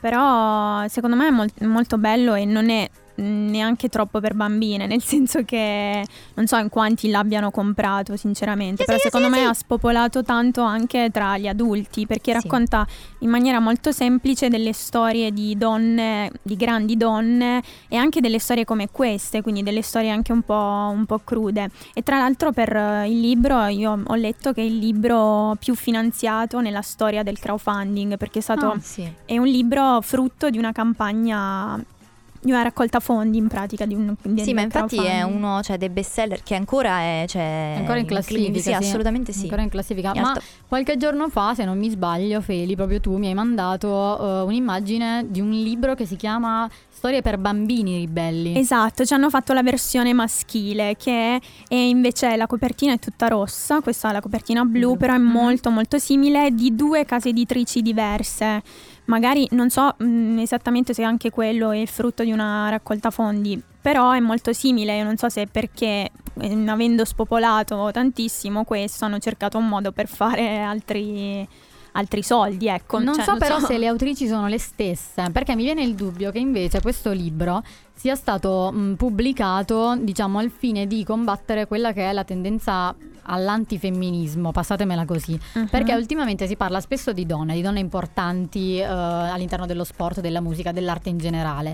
però secondo me è molto bello e non è neanche troppo per bambine, nel senso che non so in quanti l'abbiano comprato sinceramente, però secondo me ha spopolato tanto anche tra gli adulti perché racconta in maniera molto semplice delle storie di donne, di grandi donne, e anche delle storie come queste, quindi delle storie anche un po' crude. E tra l'altro per il libro io ho letto che è il libro più finanziato nella storia del crowdfunding, perché è stato è un libro frutto di una campagna, di una raccolta fondi in pratica di ma infatti è uno dei bestseller che ancora è ancora in classifica. Sì, assolutamente sì. Ancora in classifica. Ma qualche giorno fa, se non mi sbaglio, Feli, proprio tu mi hai mandato un'immagine di un libro che si chiama Storie per bambini ribelli. Esatto, ci hanno fatto la versione maschile, che è invece la copertina è tutta rossa, questa è la copertina blu, però è molto molto simile, di due case editrici diverse. Magari non so esattamente se anche quello è il frutto di una raccolta fondi, però è molto simile. Io non so se è perché avendo spopolato tantissimo questo hanno cercato un modo per fare altri soldi, ecco. Non so però se le autrici sono le stesse, perché mi viene il dubbio che invece questo libro sia stato pubblicato, diciamo, al fine di combattere quella che è la tendenza all'antifemminismo, passatemela così, perché ultimamente si parla spesso di donne importanti all'interno dello sport, della musica, dell'arte in generale.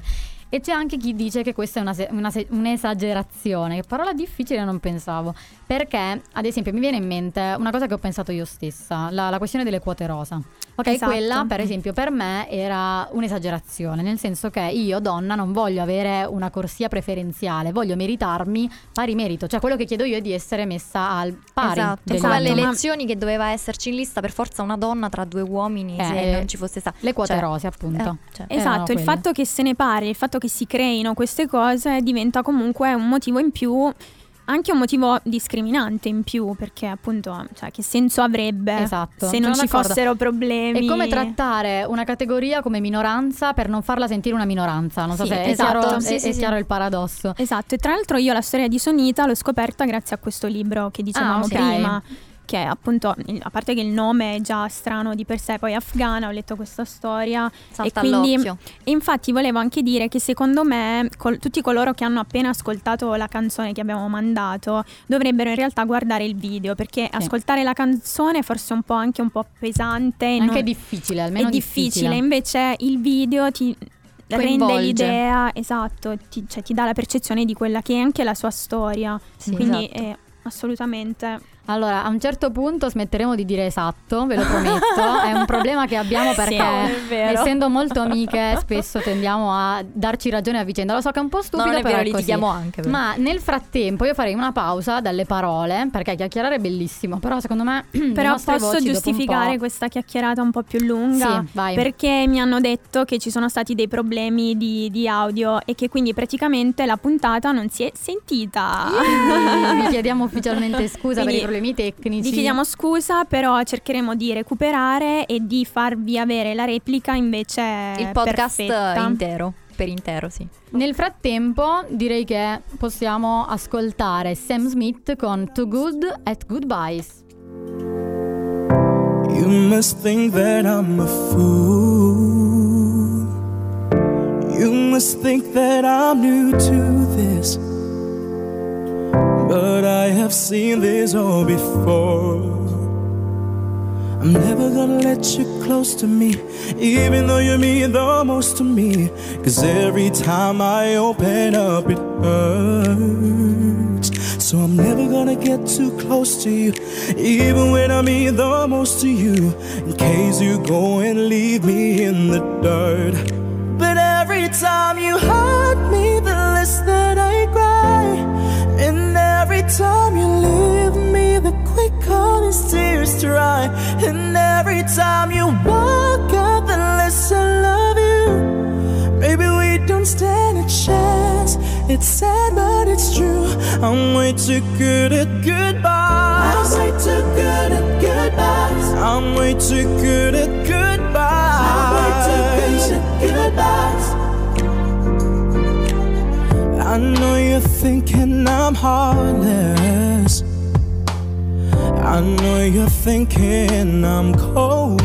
E c'è anche chi dice che questa è un'esagerazione. Che parola difficile, non pensavo. Perché, ad esempio, mi viene in mente una cosa che ho pensato io stessa, la questione delle quote rosa. Ok, Esatto. quella per esempio per me era un'esagerazione, nel senso che io donna non voglio avere una corsia preferenziale, voglio meritarmi pari merito, cioè quello che chiedo io è di essere messa al pari. Esatto, degli come alle altri. elezioni che doveva esserci in lista per forza una donna tra 2 uomini se non ci fosse stata. Le quote rose, appunto. Certo. Erano Esatto, il quelle. fatto che se ne parli, il fatto che si creino queste cose diventa comunque un motivo in più, anche un motivo discriminante in più, perché appunto, cioè, che senso avrebbe Esatto, se non sono ci d'accordo. fossero problemi? È come trattare una categoria come minoranza per non farla sentire una minoranza. Non so Sì, se è esatto. chiaro, Sì, è sì, sì. chiaro il paradosso. Esatto, e tra l'altro io la storia di Sonita l'ho scoperta grazie a questo libro che dicevamo ok. prima, che è appunto, a parte che il nome è già strano di per sé, poi afghana, ho letto questa storia Salta e quindi all'occhio. e infatti volevo anche dire che secondo me tutti coloro che hanno appena ascoltato la canzone che abbiamo mandato dovrebbero in realtà guardare il video, perché ascoltare la canzone forse è un po' anche un po' pesante e Anche non- difficile, almeno è difficile, invece il video ti rende Coinvolge. l'idea, esatto, ti dà la percezione di quella che è anche la sua storia, Sì, quindi esatto. è assolutamente... Allora, a un certo punto smetteremo di dire esatto, ve lo prometto. È un problema che abbiamo perché, è vero. essendo molto amiche, spesso tendiamo a darci ragione a vicenda. Lo so che è un po' stupido, No, non è però vero, è così. litighiamo anche, però. Ma nel frattempo io farei una pausa dalle parole, perché chiacchierare è bellissimo, però secondo me le Però nostre posso voci dopo un giustificare po'... questa chiacchierata un po' più lunga? Sì, vai. Perché mi hanno detto che ci sono stati dei problemi di audio e che quindi praticamente la puntata non si è sentita. Vi chiediamo ufficialmente scusa per Quindi i problemi tecnici. Vi chiediamo scusa, però cercheremo di recuperare e di farvi avere la replica invece Il podcast perfetta. intero, per intero, sì. Nel frattempo direi che possiamo ascoltare Sam Smith con Too Good at Goodbyes. You must think that I'm a fool. You must think that I'm new to this. But I have seen this all before. I'm never gonna let you close to me, even though you mean the most to me. 'Cause every time I open up it hurts. So I'm never gonna get too close to you, even when I mean the most to you, in case you go and leave me in the dirt. But every time you hurt me, the less that I cry. And every time you leave me, the quicker these tears dry. And every time you walk out, the less I love you. Maybe we don't stand a chance. It's sad but it's true. I'm way too good at goodbyes. I'm way too good at goodbyes. I'm way too good at goodbyes. I'm way too good at goodbyes. I know you're thinking I'm heartless. I know you're thinking I'm cold.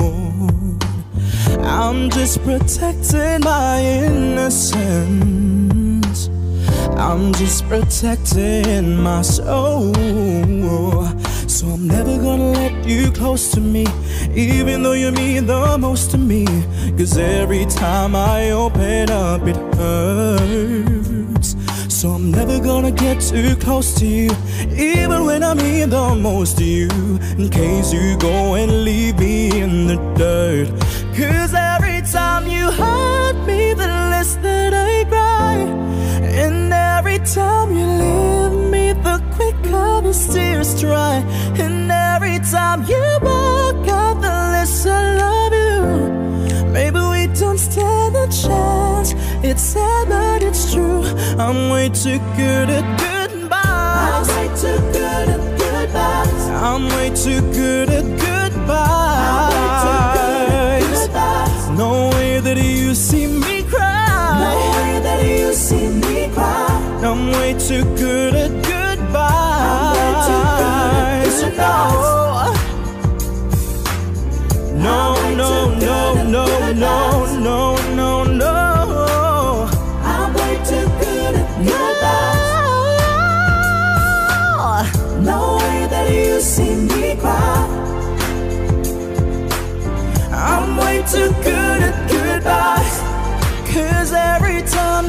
I'm just protecting my innocence. I'm just protecting my soul. So I'm never gonna let you close to me, even though you mean the most to me. 'Cause every time I open up it hurts. So I'm never gonna get too close to you, even when I mean the most to you, in case you go and leave me in the dirt. 'Cause every time you hurt me, the less that I cry. And every time you leave me, the quicker the tears dry. And every time you walk out, the less I love you. Maybe we don't stand a chance. It's sad but it's true. I'm way too good at goodbyes. I'm way too good at goodbyes. I'm way too good at goodbyes. No way that you see me cry. No way that you see me cry. I'm way too good at goodbyes. I'm way too good at goodbyes. No, no, no, no, no, no, no, no. I'm way too good at goodbyes. No way that you see me cry. I'm way too good at goodbyes. 'Cause every time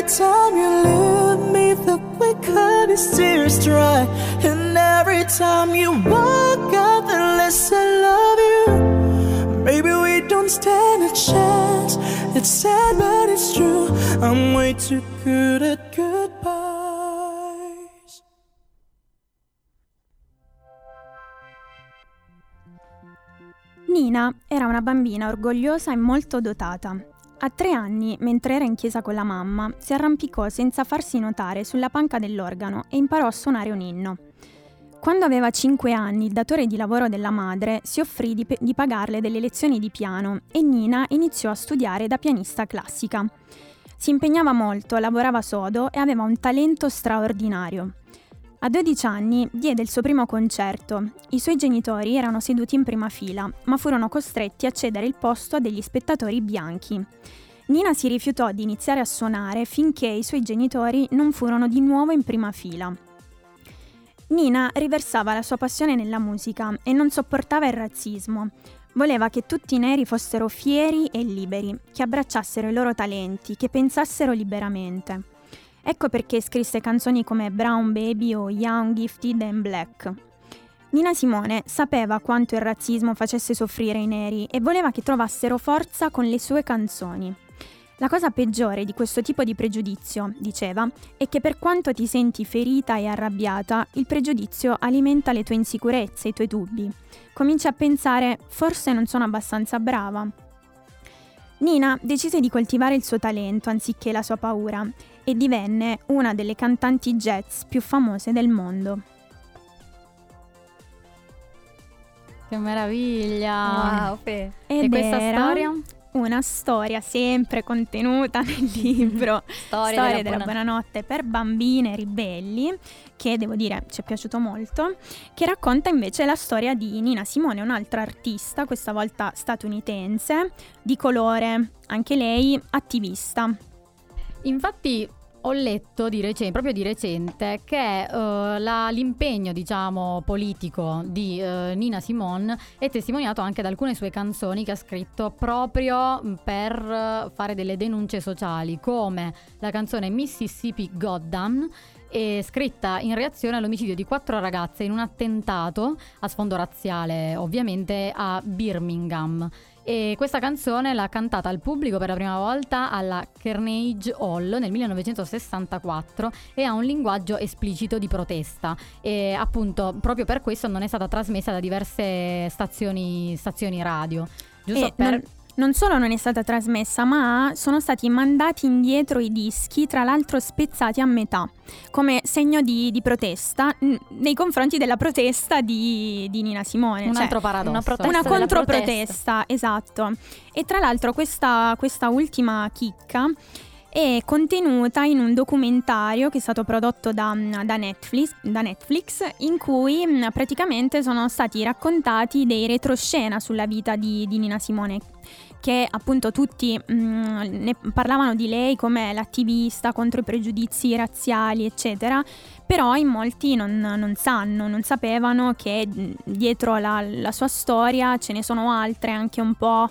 time you leave me, the quicker these tears dry. And every time you walk out, the less I love you. Maybe we don't stand a chance. It's sad but it's true. I'm way too good at goodbyes. Nina era una bambina orgogliosa e molto dotata. A 3 anni, mentre era in chiesa con la mamma, si arrampicò senza farsi notare sulla panca dell'organo e imparò a suonare un inno. Quando aveva 5 anni, il datore di lavoro della madre si offrì di pagarle delle lezioni di piano e Nina iniziò a studiare da pianista classica. Si impegnava molto, lavorava sodo e aveva un talento straordinario. A 12 anni diede il suo primo concerto. I suoi genitori erano seduti in prima fila, ma furono costretti a cedere il posto a degli spettatori bianchi. Nina si rifiutò di iniziare a suonare finché i suoi genitori non furono di nuovo in prima fila. Nina riversava la sua passione nella musica e non sopportava il razzismo. Voleva che tutti i neri fossero fieri e liberi, che abbracciassero i loro talenti, che pensassero liberamente. Ecco perché scrisse canzoni come Brown Baby o Young, Gifted and Black. Nina Simone sapeva quanto il razzismo facesse soffrire i neri e voleva che trovassero forza con le sue canzoni. La cosa peggiore di questo tipo di pregiudizio, diceva, è che per quanto ti senti ferita e arrabbiata, il pregiudizio alimenta le tue insicurezze, i tuoi dubbi. Cominci a pensare, forse non sono abbastanza brava. Nina decise di coltivare il suo talento anziché la sua paura e divenne una delle cantanti jazz più famose del mondo. Che meraviglia! Wow, Fe. E questa storia? Una storia sempre contenuta nel libro Storia della buonanotte per bambine ribelli, che devo dire ci è piaciuto molto, che racconta invece la storia di Nina Simone, un'altra artista, questa volta statunitense, di colore, anche lei attivista. Infatti ho letto proprio di recente che l'impegno, diciamo, politico di Nina Simone è testimoniato anche da alcune sue canzoni che ha scritto proprio per fare delle denunce sociali, come la canzone Mississippi Goddamn, è scritta in reazione all'omicidio di 4 ragazze in un attentato a sfondo razziale, ovviamente a Birmingham. E questa canzone l'ha cantata al pubblico per la prima volta alla Carnegie Hall nel 1964 e ha un linguaggio esplicito di protesta e appunto proprio per questo non è stata trasmessa da diverse stazioni radio. Giusto per... Non solo non è stata trasmessa, ma sono stati mandati indietro i dischi, tra l'altro spezzati a metà, come segno di protesta nei confronti della protesta di Nina Simone. Un altro paradosso. Una controprotesta, esatto. E tra l'altro questa ultima chicca è contenuta in un documentario che è stato prodotto da Netflix, in cui praticamente sono stati raccontati dei retroscena sulla vita di Nina Simone, che appunto tutti ne parlavano di lei come l'attivista contro i pregiudizi razziali, eccetera, però in molti non sapevano che dietro la sua storia ce ne sono altre anche un po'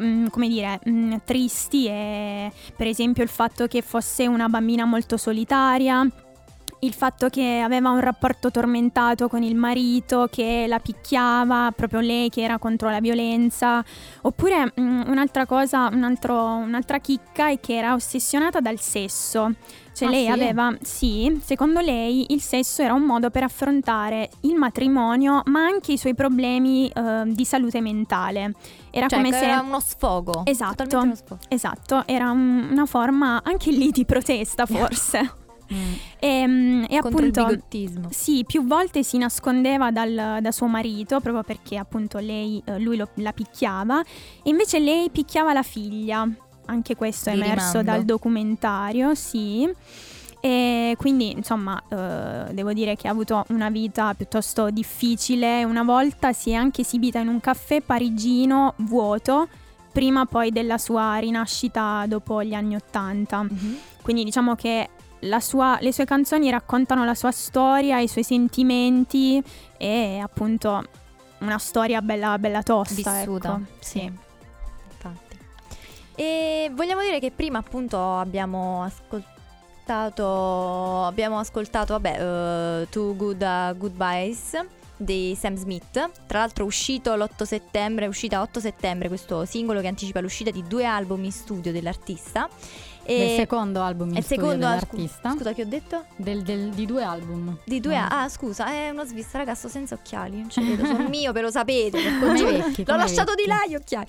tristi, e per esempio il fatto che fosse una bambina molto solitaria, il fatto che aveva un rapporto tormentato con il marito, che la picchiava, proprio lei che era contro la violenza. Oppure un'altra chicca è che era ossessionata dal sesso. Cioè lei aveva, secondo lei il sesso era un modo per affrontare il matrimonio, ma anche i suoi problemi di salute mentale. Era come se era uno sfogo. Esatto, era una forma anche lì di protesta forse. E contro appunto il bigottismo. Sì, più volte si nascondeva da suo marito proprio perché appunto lui la picchiava, e invece lei picchiava la figlia. Anche questo è emerso dal documentario, sì. E quindi insomma devo dire che ha avuto una vita piuttosto difficile. Una volta si è anche esibita in un caffè parigino vuoto, prima poi della sua rinascita dopo gli anni '80. Quindi diciamo che le sue canzoni raccontano la sua storia, i suoi sentimenti, e appunto una storia bella tosta, vissuta, ecco. Sì. Infatti. E vogliamo dire che prima appunto abbiamo ascoltato Two Good Goodbyes di Sam Smith. Tra l'altro è uscita 8 settembre questo singolo che anticipa l'uscita di 2 album in studio dell'artista. Il secondo album in studio dell'artista. Scusa, che ho detto? Di 2 album. Di 2 scusa, è uno svista, raga, sto senza occhiali, non ci vedo, sono miope, lo sapete. L'ho lasciato di là gli occhiali.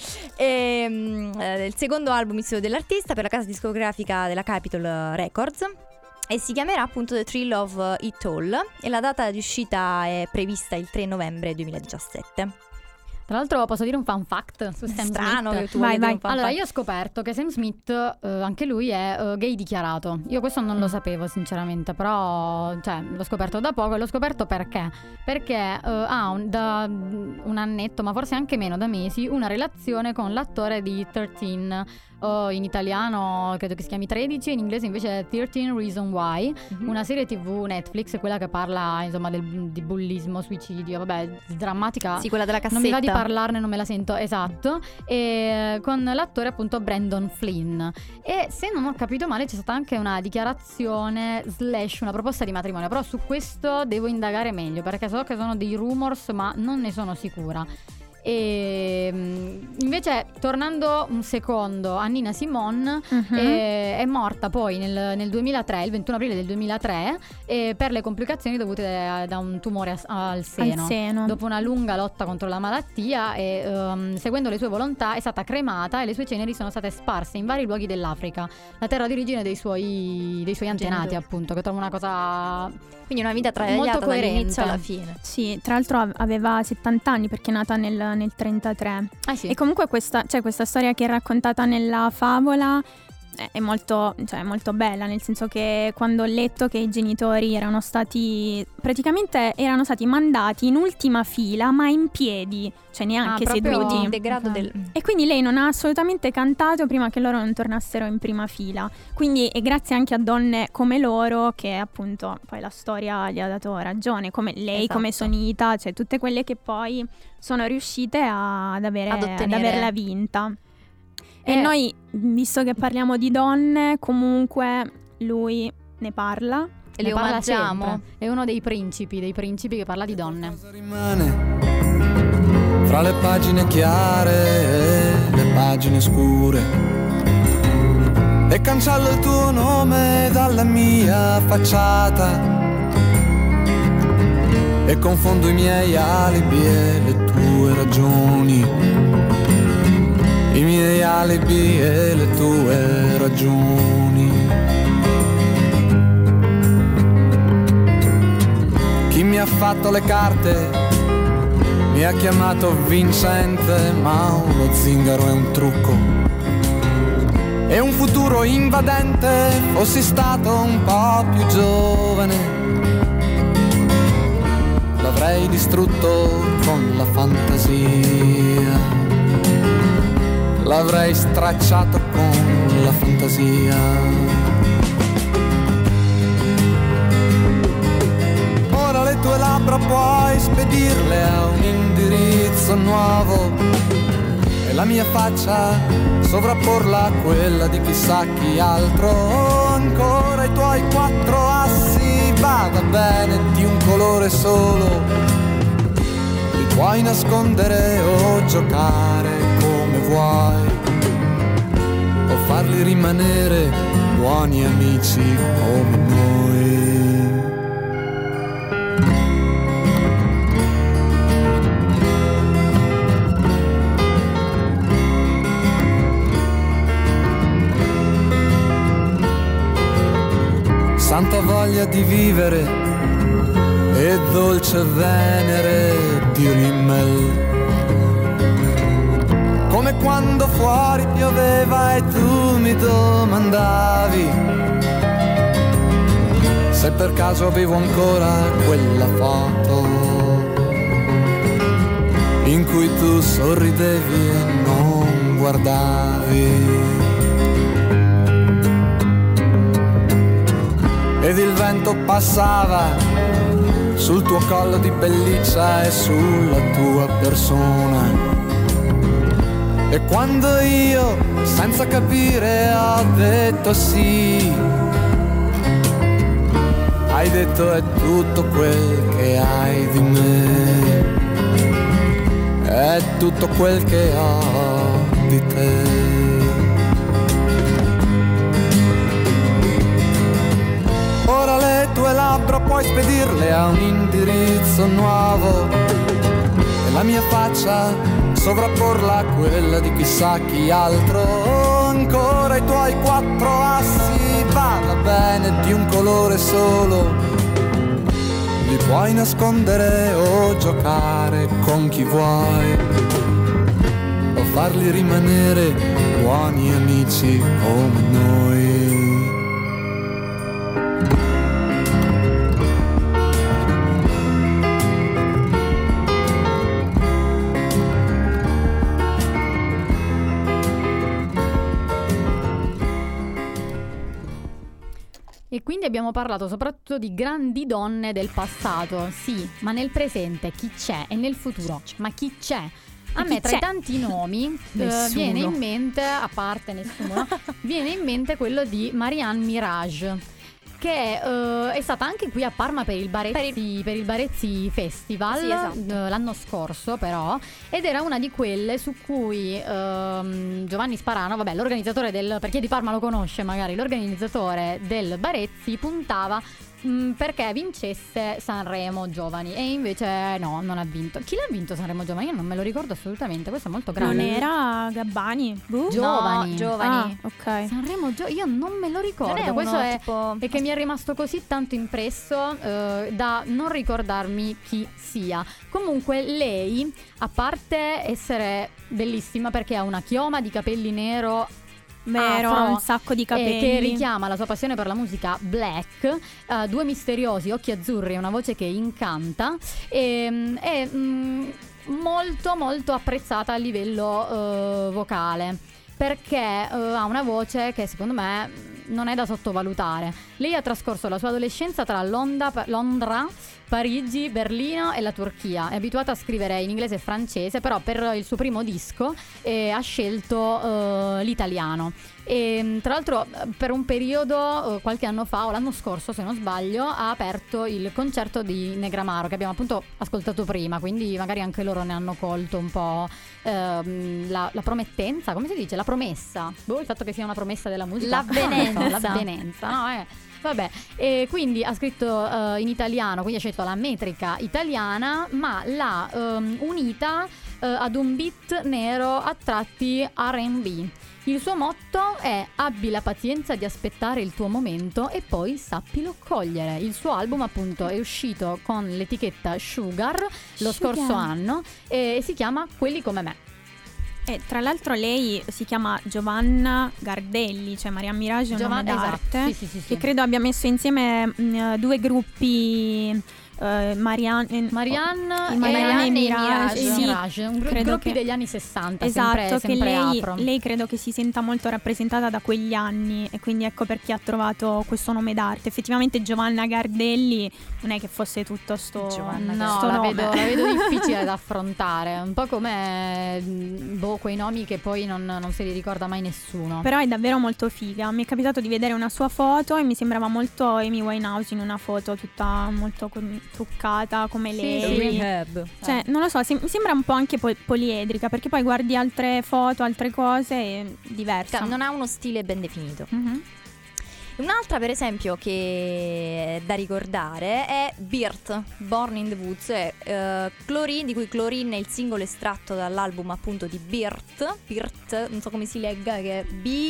Il secondo album in studio dell'artista per la casa discografica della Capitol Records. E si chiamerà appunto The Thrill of It All. E la data di uscita è prevista il 3 novembre 2017. Tra l'altro posso dire un fun fact su Sam Strano Smith. Che tu vai. Un fun allora fact. io ho scoperto che Sam Smith anche lui è gay dichiarato. Io questo non lo sapevo sinceramente, però l'ho scoperto da poco. E l'ho scoperto perché ha da un annetto, ma forse anche meno, da mesi, una relazione con l'attore di 13, in italiano credo che si chiami 13, in inglese invece 13 Reasons Why, una serie TV Netflix, quella che parla insomma di bullismo, suicidio, vabbè, drammatica. Sì, quella della cassetta. Non mi va di parlarne, non me la sento, esatto. E con l'attore appunto Brandon Flynn. E se non ho capito male c'è stata anche una dichiarazione / una proposta di matrimonio, però su questo devo indagare meglio perché so che sono dei rumors ma non ne sono sicura. E invece tornando un secondo a Nina Simone, è morta poi nel 2003, il 21 aprile del 2003, per le complicazioni dovute da un tumore al seno. Dopo una lunga lotta contro la malattia e seguendo le sue volontà è stata cremata e le sue ceneri sono state sparse in vari luoghi dell'Africa, la terra di origine dei suoi antenati, appunto, che trovo una cosa, quindi una vita travagliata dall'inizio alla fine. Sì, tra l'altro aveva 70 anni perché è nata nel 33. Sì. E comunque questa storia che è raccontata nella favola è molto bella, nel senso che quando ho letto che i genitori erano stati mandati in ultima fila ma in piedi, cioè neanche seduti, e quindi lei non ha assolutamente cantato prima che loro non tornassero in prima fila, quindi è grazie anche a donne come loro che appunto poi la storia gli ha dato ragione, come lei, come Sonita, cioè tutte quelle che poi sono riuscite ad averla vinta. E noi, visto che parliamo di donne, comunque lui ne parla e le omaggiamo. È uno dei principi che parla di donne. Rimane fra le pagine chiare e le pagine scure, e cancello il tuo nome dalla mia facciata e confondo i miei alibi e le tue ragioni, i miei alibi e le tue ragioni. Chi mi ha fatto le carte mi ha chiamato vincente, ma uno zingaro è un trucco e un futuro invadente. Fossi stato un po' più giovane, l'avrei distrutto con la fantasia, l'avrei stracciato con la fantasia. Ora le tue labbra puoi spedirle a un indirizzo nuovo e la mia faccia sovrapporla a quella di chissà chi altro. Ancora i tuoi 4 assi, vada bene, di un colore solo, li puoi nascondere o giocare come vuoi, o farli rimanere buoni amici come noi. Santa voglia di vivere e dolce venere di Rimmel, come quando fuori pioveva e tu mi domandavi se per caso avevo ancora quella foto in cui tu sorridevi e non guardavi. Ed il vento passava sul tuo collo di pelliccia e sulla tua persona. E quando io, senza capire, ho detto sì, hai detto è tutto quel che hai di me, è tutto quel che ho di te. Ora le tue labbra puoi spedirle a un indirizzo nuovo e la mia faccia sovrapporla a quella di chissà chi altro. Ancora i tuoi 4 assi, va bene, di un colore solo, li puoi nascondere o giocare con chi vuoi, o farli rimanere buoni amici come noi. E quindi abbiamo parlato soprattutto di grandi donne del passato, sì, ma nel presente chi c'è? E nel futuro, ma chi c'è? A me tra i tanti nomi viene in mente, a parte nessuno, viene in mente quello di Marianne Mirage, che è stata anche qui a Parma per il Barezzi Festival, sì, esatto, l'anno scorso però, ed era una di quelle su cui Giovanni Sparano, vabbè, l'organizzatore per chi è di Parma lo conosce magari, l'organizzatore del Barezzi puntava perché vincesse Sanremo Giovani, e invece no, non ha vinto. Chi l'ha vinto Sanremo Giovani? Io non me lo ricordo assolutamente, questo è molto grave. Non era Gabbani? Giovani. No, Giovani. Ah, ok. Sanremo io non me lo ricordo. Questo è tipo... che mi è rimasto così tanto impresso da non ricordarmi chi sia. Comunque lei, a parte essere bellissima perché ha una chioma di capelli nero, vero, afro, un sacco di capelli, che richiama la sua passione per la musica black, 2 misteriosi occhi azzurri e una voce che incanta, è molto molto apprezzata a livello vocale, perché ha una voce che secondo me non è da sottovalutare. Lei ha trascorso la sua adolescenza tra Londra, Parigi, Berlino e la Turchia. È abituata a scrivere in inglese e francese, però per il suo primo disco ha scelto l'italiano. E tra l'altro per un periodo, qualche anno fa o l'anno scorso se non sbaglio, ha aperto il concerto di Negramaro, che abbiamo appunto ascoltato prima, quindi magari anche loro ne hanno colto un po' la promettenza, come si dice? La promessa, il fatto che sia una promessa della musica, l'avvenenza, no? Vabbè, e quindi ha scritto in italiano, quindi ha scelto la metrica italiana, ma l'ha unita ad un beat nero a tratti R&B. Il suo motto è: abbi la pazienza di aspettare il tuo momento e poi sappilo cogliere. Il suo album appunto è uscito con l'etichetta Sugar lo scorso anno e si chiama Quelli come me. E tra l'altro lei si chiama Giovanna Gardelli, cioè Marianne Mirage è un nome d'arte, esatto. Sì. che credo abbia messo insieme 2 gruppi, Marianne e Mirage, sì, gruppi degli anni 60, esatto, sempre che afro. lei credo che si senta molto rappresentata da quegli anni, e quindi ecco perché ha trovato questo nome d'arte. Effettivamente Giovanna Gardelli non è che fosse tutto sto la vedo difficile da affrontare, un po' come quei nomi che poi non se li ricorda mai nessuno. Però è davvero molto figa. Mi è capitato di vedere una sua foto e mi sembrava molto Amy Winehouse in una foto tutta molto truccata come lei. Cioè, non lo so, mi sembra un po' anche poliedrica, perché poi guardi altre foto, altre cose, è diversa. Non ha uno stile ben definito. Mm-hmm. Un'altra per esempio che è da ricordare è Birt, Born in the Woods, Chlorine, di cui Chlorine è il singolo estratto dall'album appunto di Birt, non so come si legga, che è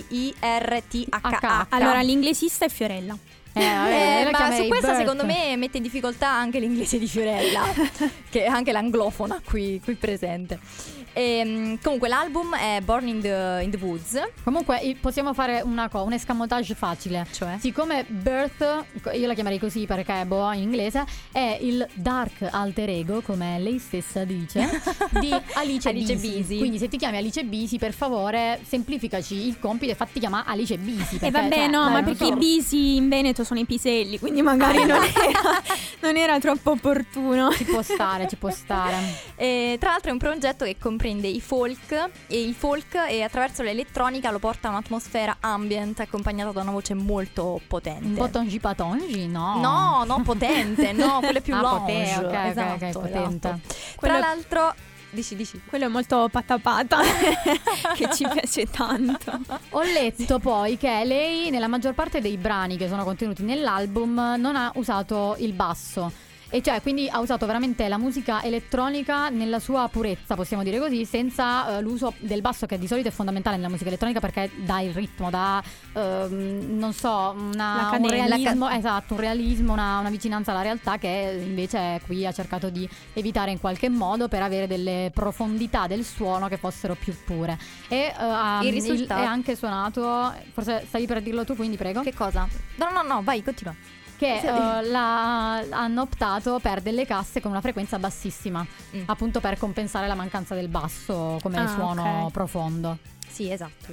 Birthh. Allora l'inglesista è Fiorella. Ma su questa secondo me mette in difficoltà anche l'inglese di Fiorella, che è anche l'anglofona qui presente. Comunque l'album è Born in the Woods. Comunque possiamo fare un escamotage facile, cioè siccome Birth, io la chiamerei così perché in inglese, è il dark alter ego, come lei stessa dice, di Alice Bisi. Quindi se ti chiami Alice Bisi, per favore semplificaci il compito e fatti chiamare Alice Bisi, e vabbè, ma perché i Bisi in Veneto sono i piselli, quindi magari non era troppo opportuno. Ci può stare. Tra l'altro è un progetto che comprende il folk e attraverso l'elettronica lo porta a un'atmosfera ambient accompagnata da una voce molto potente. Un po' tongi, no? No, non potente, no, quello è più lounge. Ok, potente. Tra l'altro... Dici. Quello è molto patapata che ci piace tanto. Ho letto poi che lei nella maggior parte dei brani che sono contenuti nell'album non ha usato il basso. E cioè quindi ha usato veramente la musica elettronica nella sua purezza, possiamo dire così, senza l'uso del basso, che di solito è fondamentale nella musica elettronica perché dà il ritmo, dà non so, un realismo, esatto, un realismo, una vicinanza alla realtà che invece qui ha cercato di evitare in qualche modo per avere delle profondità del suono che fossero più pure. E il risultato è anche suonato, forse stavi per dirlo tu, quindi prego. Che cosa? No, vai, continua. Che hanno optato per delle casse con una frequenza bassissima, appunto per compensare la mancanza del basso come suono profondo. Sì, esatto.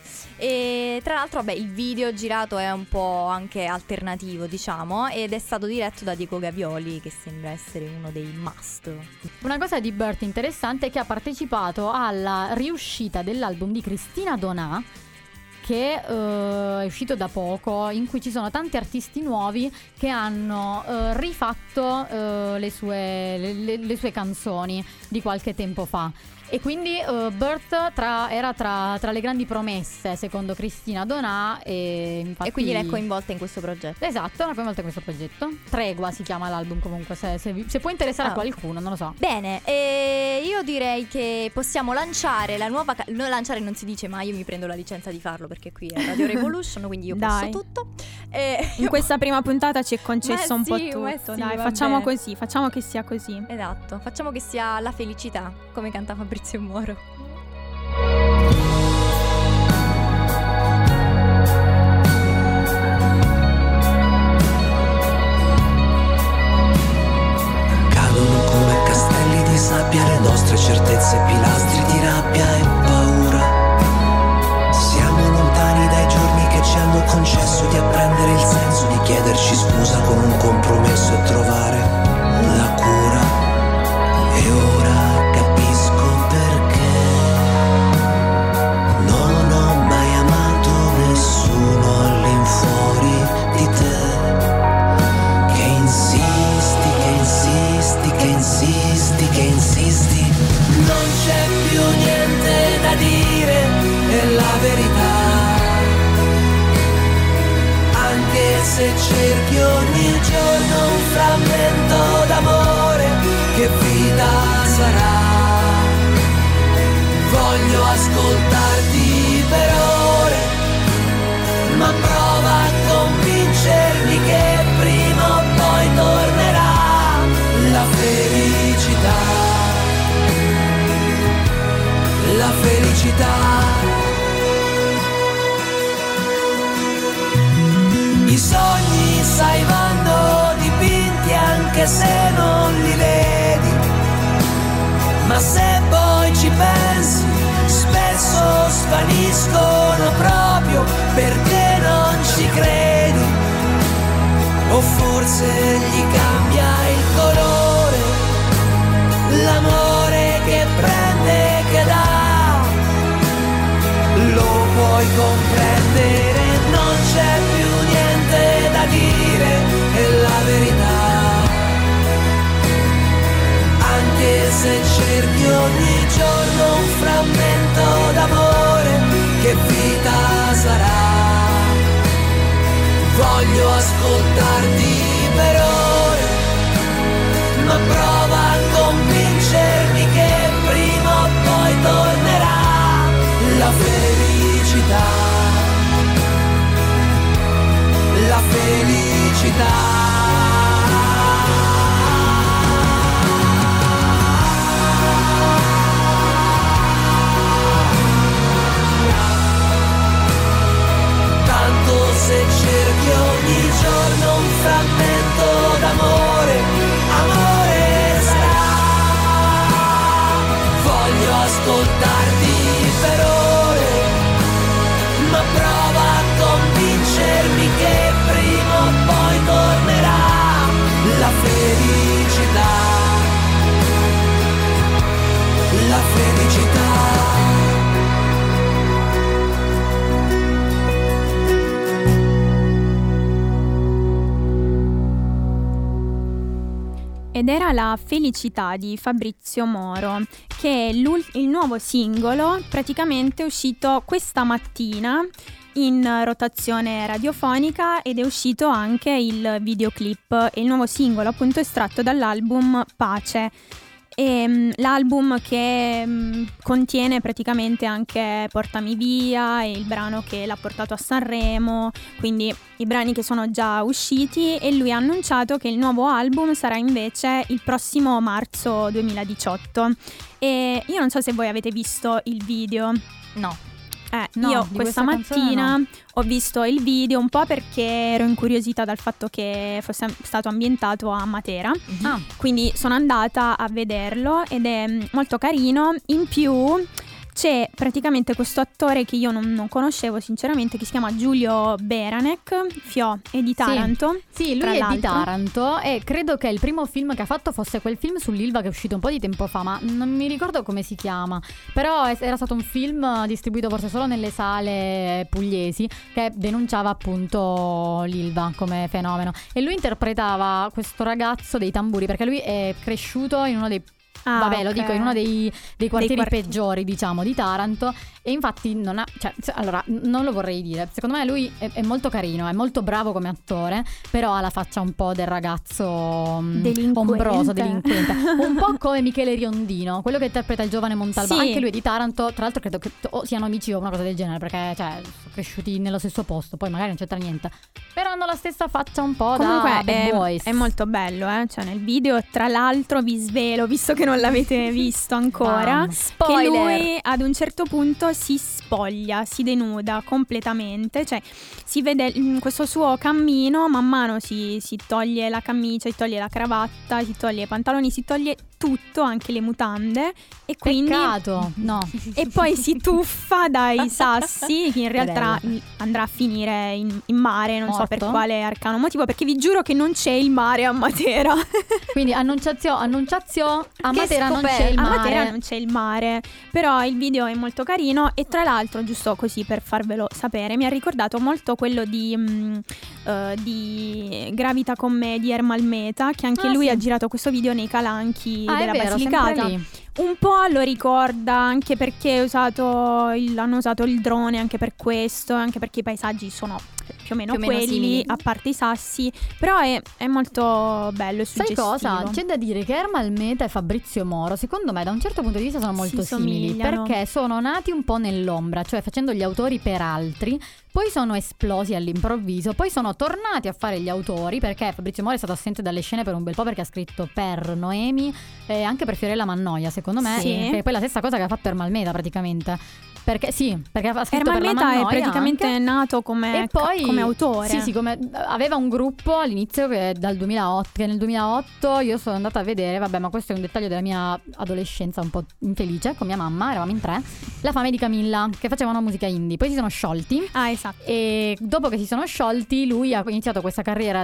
E tra l'altro, il video girato è un po' anche alternativo, diciamo, ed è stato diretto da Diego Gavioli, che sembra essere uno dei must. Una cosa di Bert interessante è che ha partecipato alla riuscita dell'album di Cristina Donà, che è uscito da poco, in cui ci sono tanti artisti nuovi che hanno rifatto le sue canzoni di qualche tempo fa. E quindi Bert era tra le grandi promesse secondo Cristina Donà, e infatti... E quindi l'è coinvolta in questo progetto. Esatto, l'ha coinvolta in questo progetto. Tregua si chiama l'album, comunque se può interessare a qualcuno, non lo so. Bene, io direi che possiamo lanciare la nuova lanciare non si dice, ma io mi prendo la licenza di farlo perché qui è Radio Revolution, quindi io posso tutto. In questa prima puntata ci è concesso un po' tutto. Sì, dai, facciamo così, facciamo che sia così. Esatto, facciamo che sia la felicità, come canta Fabrizio Moro. Cadono come castelli di sabbia le nostre certezze, pilastri di rabbia e paura. Siamo lontani dai giorni che ci hanno concesso di apprendere il senso, di chiederci scusa con un compromesso e trovare la cura. E ora capisco perché non ho mai amato nessuno all'infuori di te, che insisti, che insisti, che insisti, che insisti. Non c'è più niente da dire, è la verità. Anche se cerchi ogni giorno un frammento d'amore, che vita sarà? Voglio ascoltarti per ore, ma prova a convincermi che prima o poi tornerà la felicità. La felicità. I sogni, sai, vanno dipinti anche se non li vedi, ma se poi ci pensi spesso svaniscono proprio perché non ci credi. O forse gli cambia il colore, l'amore che prende, che dà, lo puoi comprendere. Non c'è più niente da dire, è la verità. Anche se cerchi ogni giorno un frammento d'amore, che vita sarà? Voglio ascoltarti per ore, ma prova a convincermi che prima o poi tornerà la felicità. La felicità. Tanto se cerchi ogni giorno un frammento d'amore, amore sarà. Voglio ascoltarti per ore, ma prova a convincermi che prima o poi tornerà la felicità. La la felicità. Ed era La felicità di Fabrizio Moro, che è il nuovo singolo praticamente uscito questa mattina in rotazione radiofonica, ed è uscito anche il videoclip. E il nuovo singolo appunto è estratto dall'album Pace. E l'album che contiene praticamente anche Portami via e il brano che l'ha portato a Sanremo, quindi i brani che sono già usciti. E lui ha annunciato che il nuovo album sarà invece il prossimo marzo 2018. E io non so se voi avete visto il video. No. No, io di questa mattina ho visto il video un po' perché ero incuriosita dal fatto che fosse stato ambientato a Matera. Quindi sono andata a vederlo ed è molto carino. In più c'è praticamente questo attore che io non conoscevo sinceramente, che si chiama Giulio Beranek, è di Taranto. Sì, lui è di Taranto e credo che il primo film che ha fatto fosse quel film sull'Ilva che è uscito un po' di tempo fa, ma non mi ricordo come si chiama. Però era stato un film distribuito forse solo nelle sale pugliesi, che denunciava appunto l'Ilva come fenomeno. E lui interpretava questo ragazzo dei tamburi, perché lui è cresciuto in uno dei lo dico, in uno dei quartieri peggiori, diciamo, di Taranto. E infatti non lo vorrei dire. Secondo me lui è molto carino, è molto bravo come attore, però ha la faccia un po' del ragazzo ombroso, delinquente. Un po' come Michele Riondino, quello che interpreta il giovane Montalbano. Sì. Anche lui è di Taranto. Tra l'altro credo che siano amici o una cosa del genere, perché sono cresciuti nello stesso posto. Poi magari non c'entra niente, però hanno la stessa faccia un po' Comunque da Bad Boys. È molto bello, cioè nel video, tra l'altro, vi svelo, visto che non l'avete visto ancora, che lui ad un certo punto si spoglia, si denuda completamente, cioè si vede questo suo cammino, man mano si toglie la camicia, si toglie la cravatta, si toglie i pantaloni, si toglie tutto, anche le mutande, e quindi peccato, no. E poi si tuffa dai sassi, che in realtà andrà a finire in mare, non so per quale arcano motivo, perché vi giuro che non c'è il mare a Matera. Quindi annunciazione a Matera non c'è il mare. A Matera non c'è il mare, però il video è molto carino. E tra l'altro, giusto così per farvelo sapere, mi ha ricordato molto quello di Gravita con me di Ermal Meta, che anche lui ha girato questo video nei Calanchi della Basilicata. Un po' lo ricorda, anche perché hanno usato il drone anche per questo, anche perché i paesaggi sono più o meno quelli, simili, a parte i sassi. Però è molto bello e suggestivo. Sai cosa? C'è da dire che Ermal Meta e Fabrizio Moro, secondo me, da un certo punto di vista sono molto simili, perché sono nati un po' nell'ombra, cioè facendo gli autori per altri. Poi sono esplosi all'improvviso, poi sono tornati a fare gli autori, perché Fabrizio Moro è stato assente dalle scene per un bel po', perché ha scritto per Noemi e anche per Fiorella Mannoia, secondo me, che è poi la stessa cosa che ha fatto Ermal Meta praticamente. Perché ha scritto per la Mannoia, è praticamente anche nato come autore. Sì, aveva un gruppo all'inizio che dal 2008, che nel 2008 io sono andata a vedere, vabbè, ma questo è un dettaglio della mia adolescenza un po' infelice, con mia mamma, eravamo in 3, La Fame di Camilla, che facevano musica indie. Poi si sono sciolti. Esatto. E dopo che si sono sciolti, lui ha iniziato questa carriera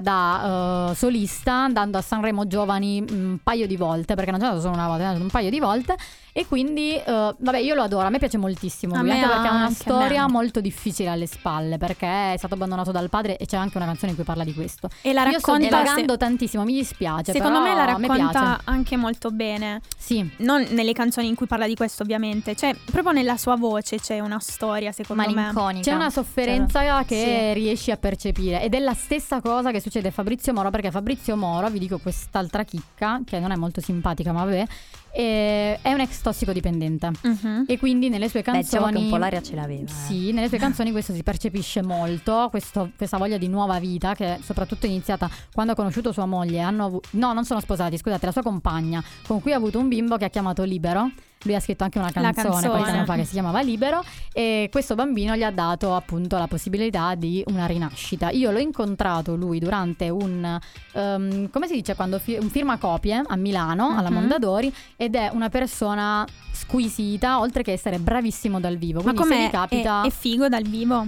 da solista, andando a Sanremo Giovani un paio di volte, perché non c'è andato solo una volta, è andato un paio di volte. E quindi vabbè, io lo adoro, a me piace moltissimo lui, anche perché ha una storia molto difficile alle spalle, perché è stato abbandonato dal padre, e c'è anche una canzone in cui parla di questo. E la racconta, io sto divagando tantissimo, mi dispiace, secondo però me la racconta piace anche molto bene. Sì. Non nelle canzoni in cui parla di questo, ovviamente, cioè proprio nella sua voce c'è una storia, secondo me. C'è una sofferenza che riesci a percepire, ed è la stessa cosa che succede a Fabrizio Moro, perché Fabrizio Moro, vi dico quest'altra chicca che non è molto simpatica, ma vabbè, è un ex tossicodipendente, e quindi nelle sue canzoni, diciamo che un po' l'aria ce l'aveva. Sì, nelle sue canzoni questo si percepisce molto, questa voglia di nuova vita, che soprattutto è iniziata quando ha conosciuto sua moglie. Non sono sposati, scusate, la sua compagna, con cui ha avuto un bimbo che ha chiamato Libero. Lui ha scritto anche una canzone qualche anno fa che si chiamava Libero, e questo bambino gli ha dato appunto la possibilità di una rinascita. Io l'ho incontrato lui durante un come si dice, quando un firmacopie a Milano, alla Mondadori, ed è una persona squisita, oltre che essere bravissimo dal vivo. Ma quindi se gli capita... è figo dal vivo?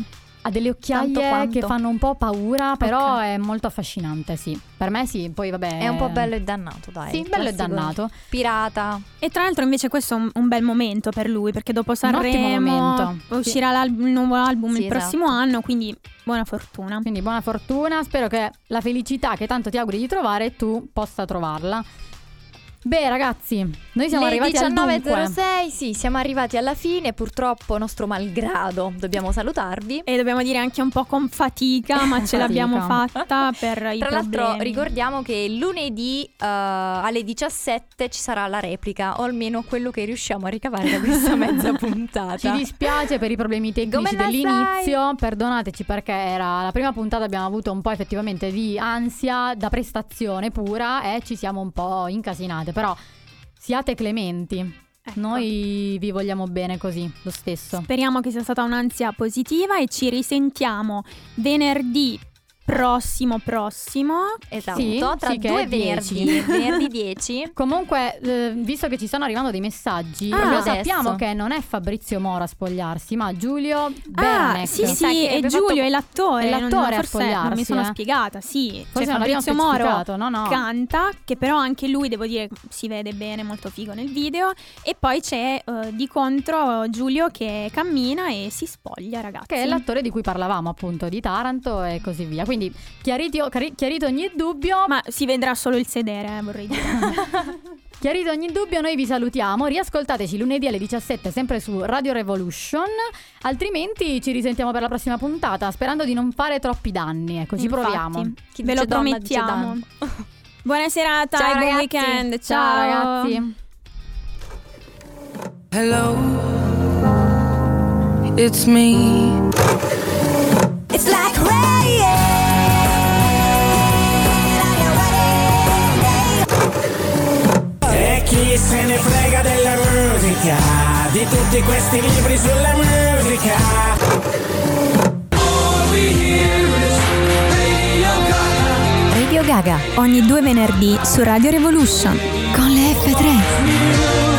Ha delle occhiaie che fanno un po' paura, però è molto affascinante, sì. Per me sì, poi vabbè. È un po' bello e dannato, dai. Sì, bello e dannato. Pirata. E tra l'altro invece questo è un bel momento per lui, perché dopo Sanremo momento. uscirà il nuovo album il esatto. prossimo anno, quindi buona fortuna. Quindi buona fortuna, spero che la felicità che tanto ti auguri di trovare tu possa trovarla. Beh ragazzi, noi siamo arrivati al dunque. 19.06, sì, siamo arrivati alla fine, purtroppo nostro malgrado dobbiamo salutarvi. E dobbiamo dire anche un po' con fatica, ma ce l'abbiamo fatta per i Tra problemi. l'altro ricordiamo che lunedì alle 17 ci sarà la replica, o almeno quello che riusciamo a ricavare da questa mezza puntata. Ci dispiace per i problemi tecnici dell'inizio, perdonateci perché era la prima puntata, abbiamo avuto un po' effettivamente di ansia da prestazione pura e ci siamo un po' incasinate, però siate clementi, noi vi vogliamo bene così, lo stesso. Speriamo che sia stata un'ansia positiva e ci risentiamo venerdì prossimo. Esatto, Sì, tra sì, che due è 10. venerdì 10. Comunque, visto che ci stanno arrivando dei messaggi, lo adesso. sappiamo che non è Fabrizio Moro a spogliarsi, ma Giulio Bernec. Sì, è Giulio, è l'attore. È l'attore a forse spogliarsi, non mi sono spiegata, sì. Forse non Fabrizio l'abbiamo Moro specificato, no. canta, che però anche lui, devo dire, si vede bene, molto figo nel video. E poi c'è di contro Giulio che cammina e si spoglia, ragazzi. Che è l'attore di cui parlavamo, appunto, di Taranto e così via. Quindi chiarito ogni dubbio. Ma si vedrà solo il sedere, vorrei dire. Chiarito ogni dubbio, noi vi salutiamo. Riascoltateci lunedì alle 17 sempre su Radio Revolution. Altrimenti ci risentiamo per la prossima puntata, sperando di non fare troppi danni. Ecco, ci proviamo. Chi Ve dice lo donna dice promettiamo. danno. Buona serata Ciao, e buon ragazzi. weekend. Ciao ragazzi. Hello, it's me. It's like rain on your wedding day. E chi se ne frega della musica, di tutti questi libri sulla musica. Radio Gaga ogni 2 venerdì su Radio Revolution con le F3.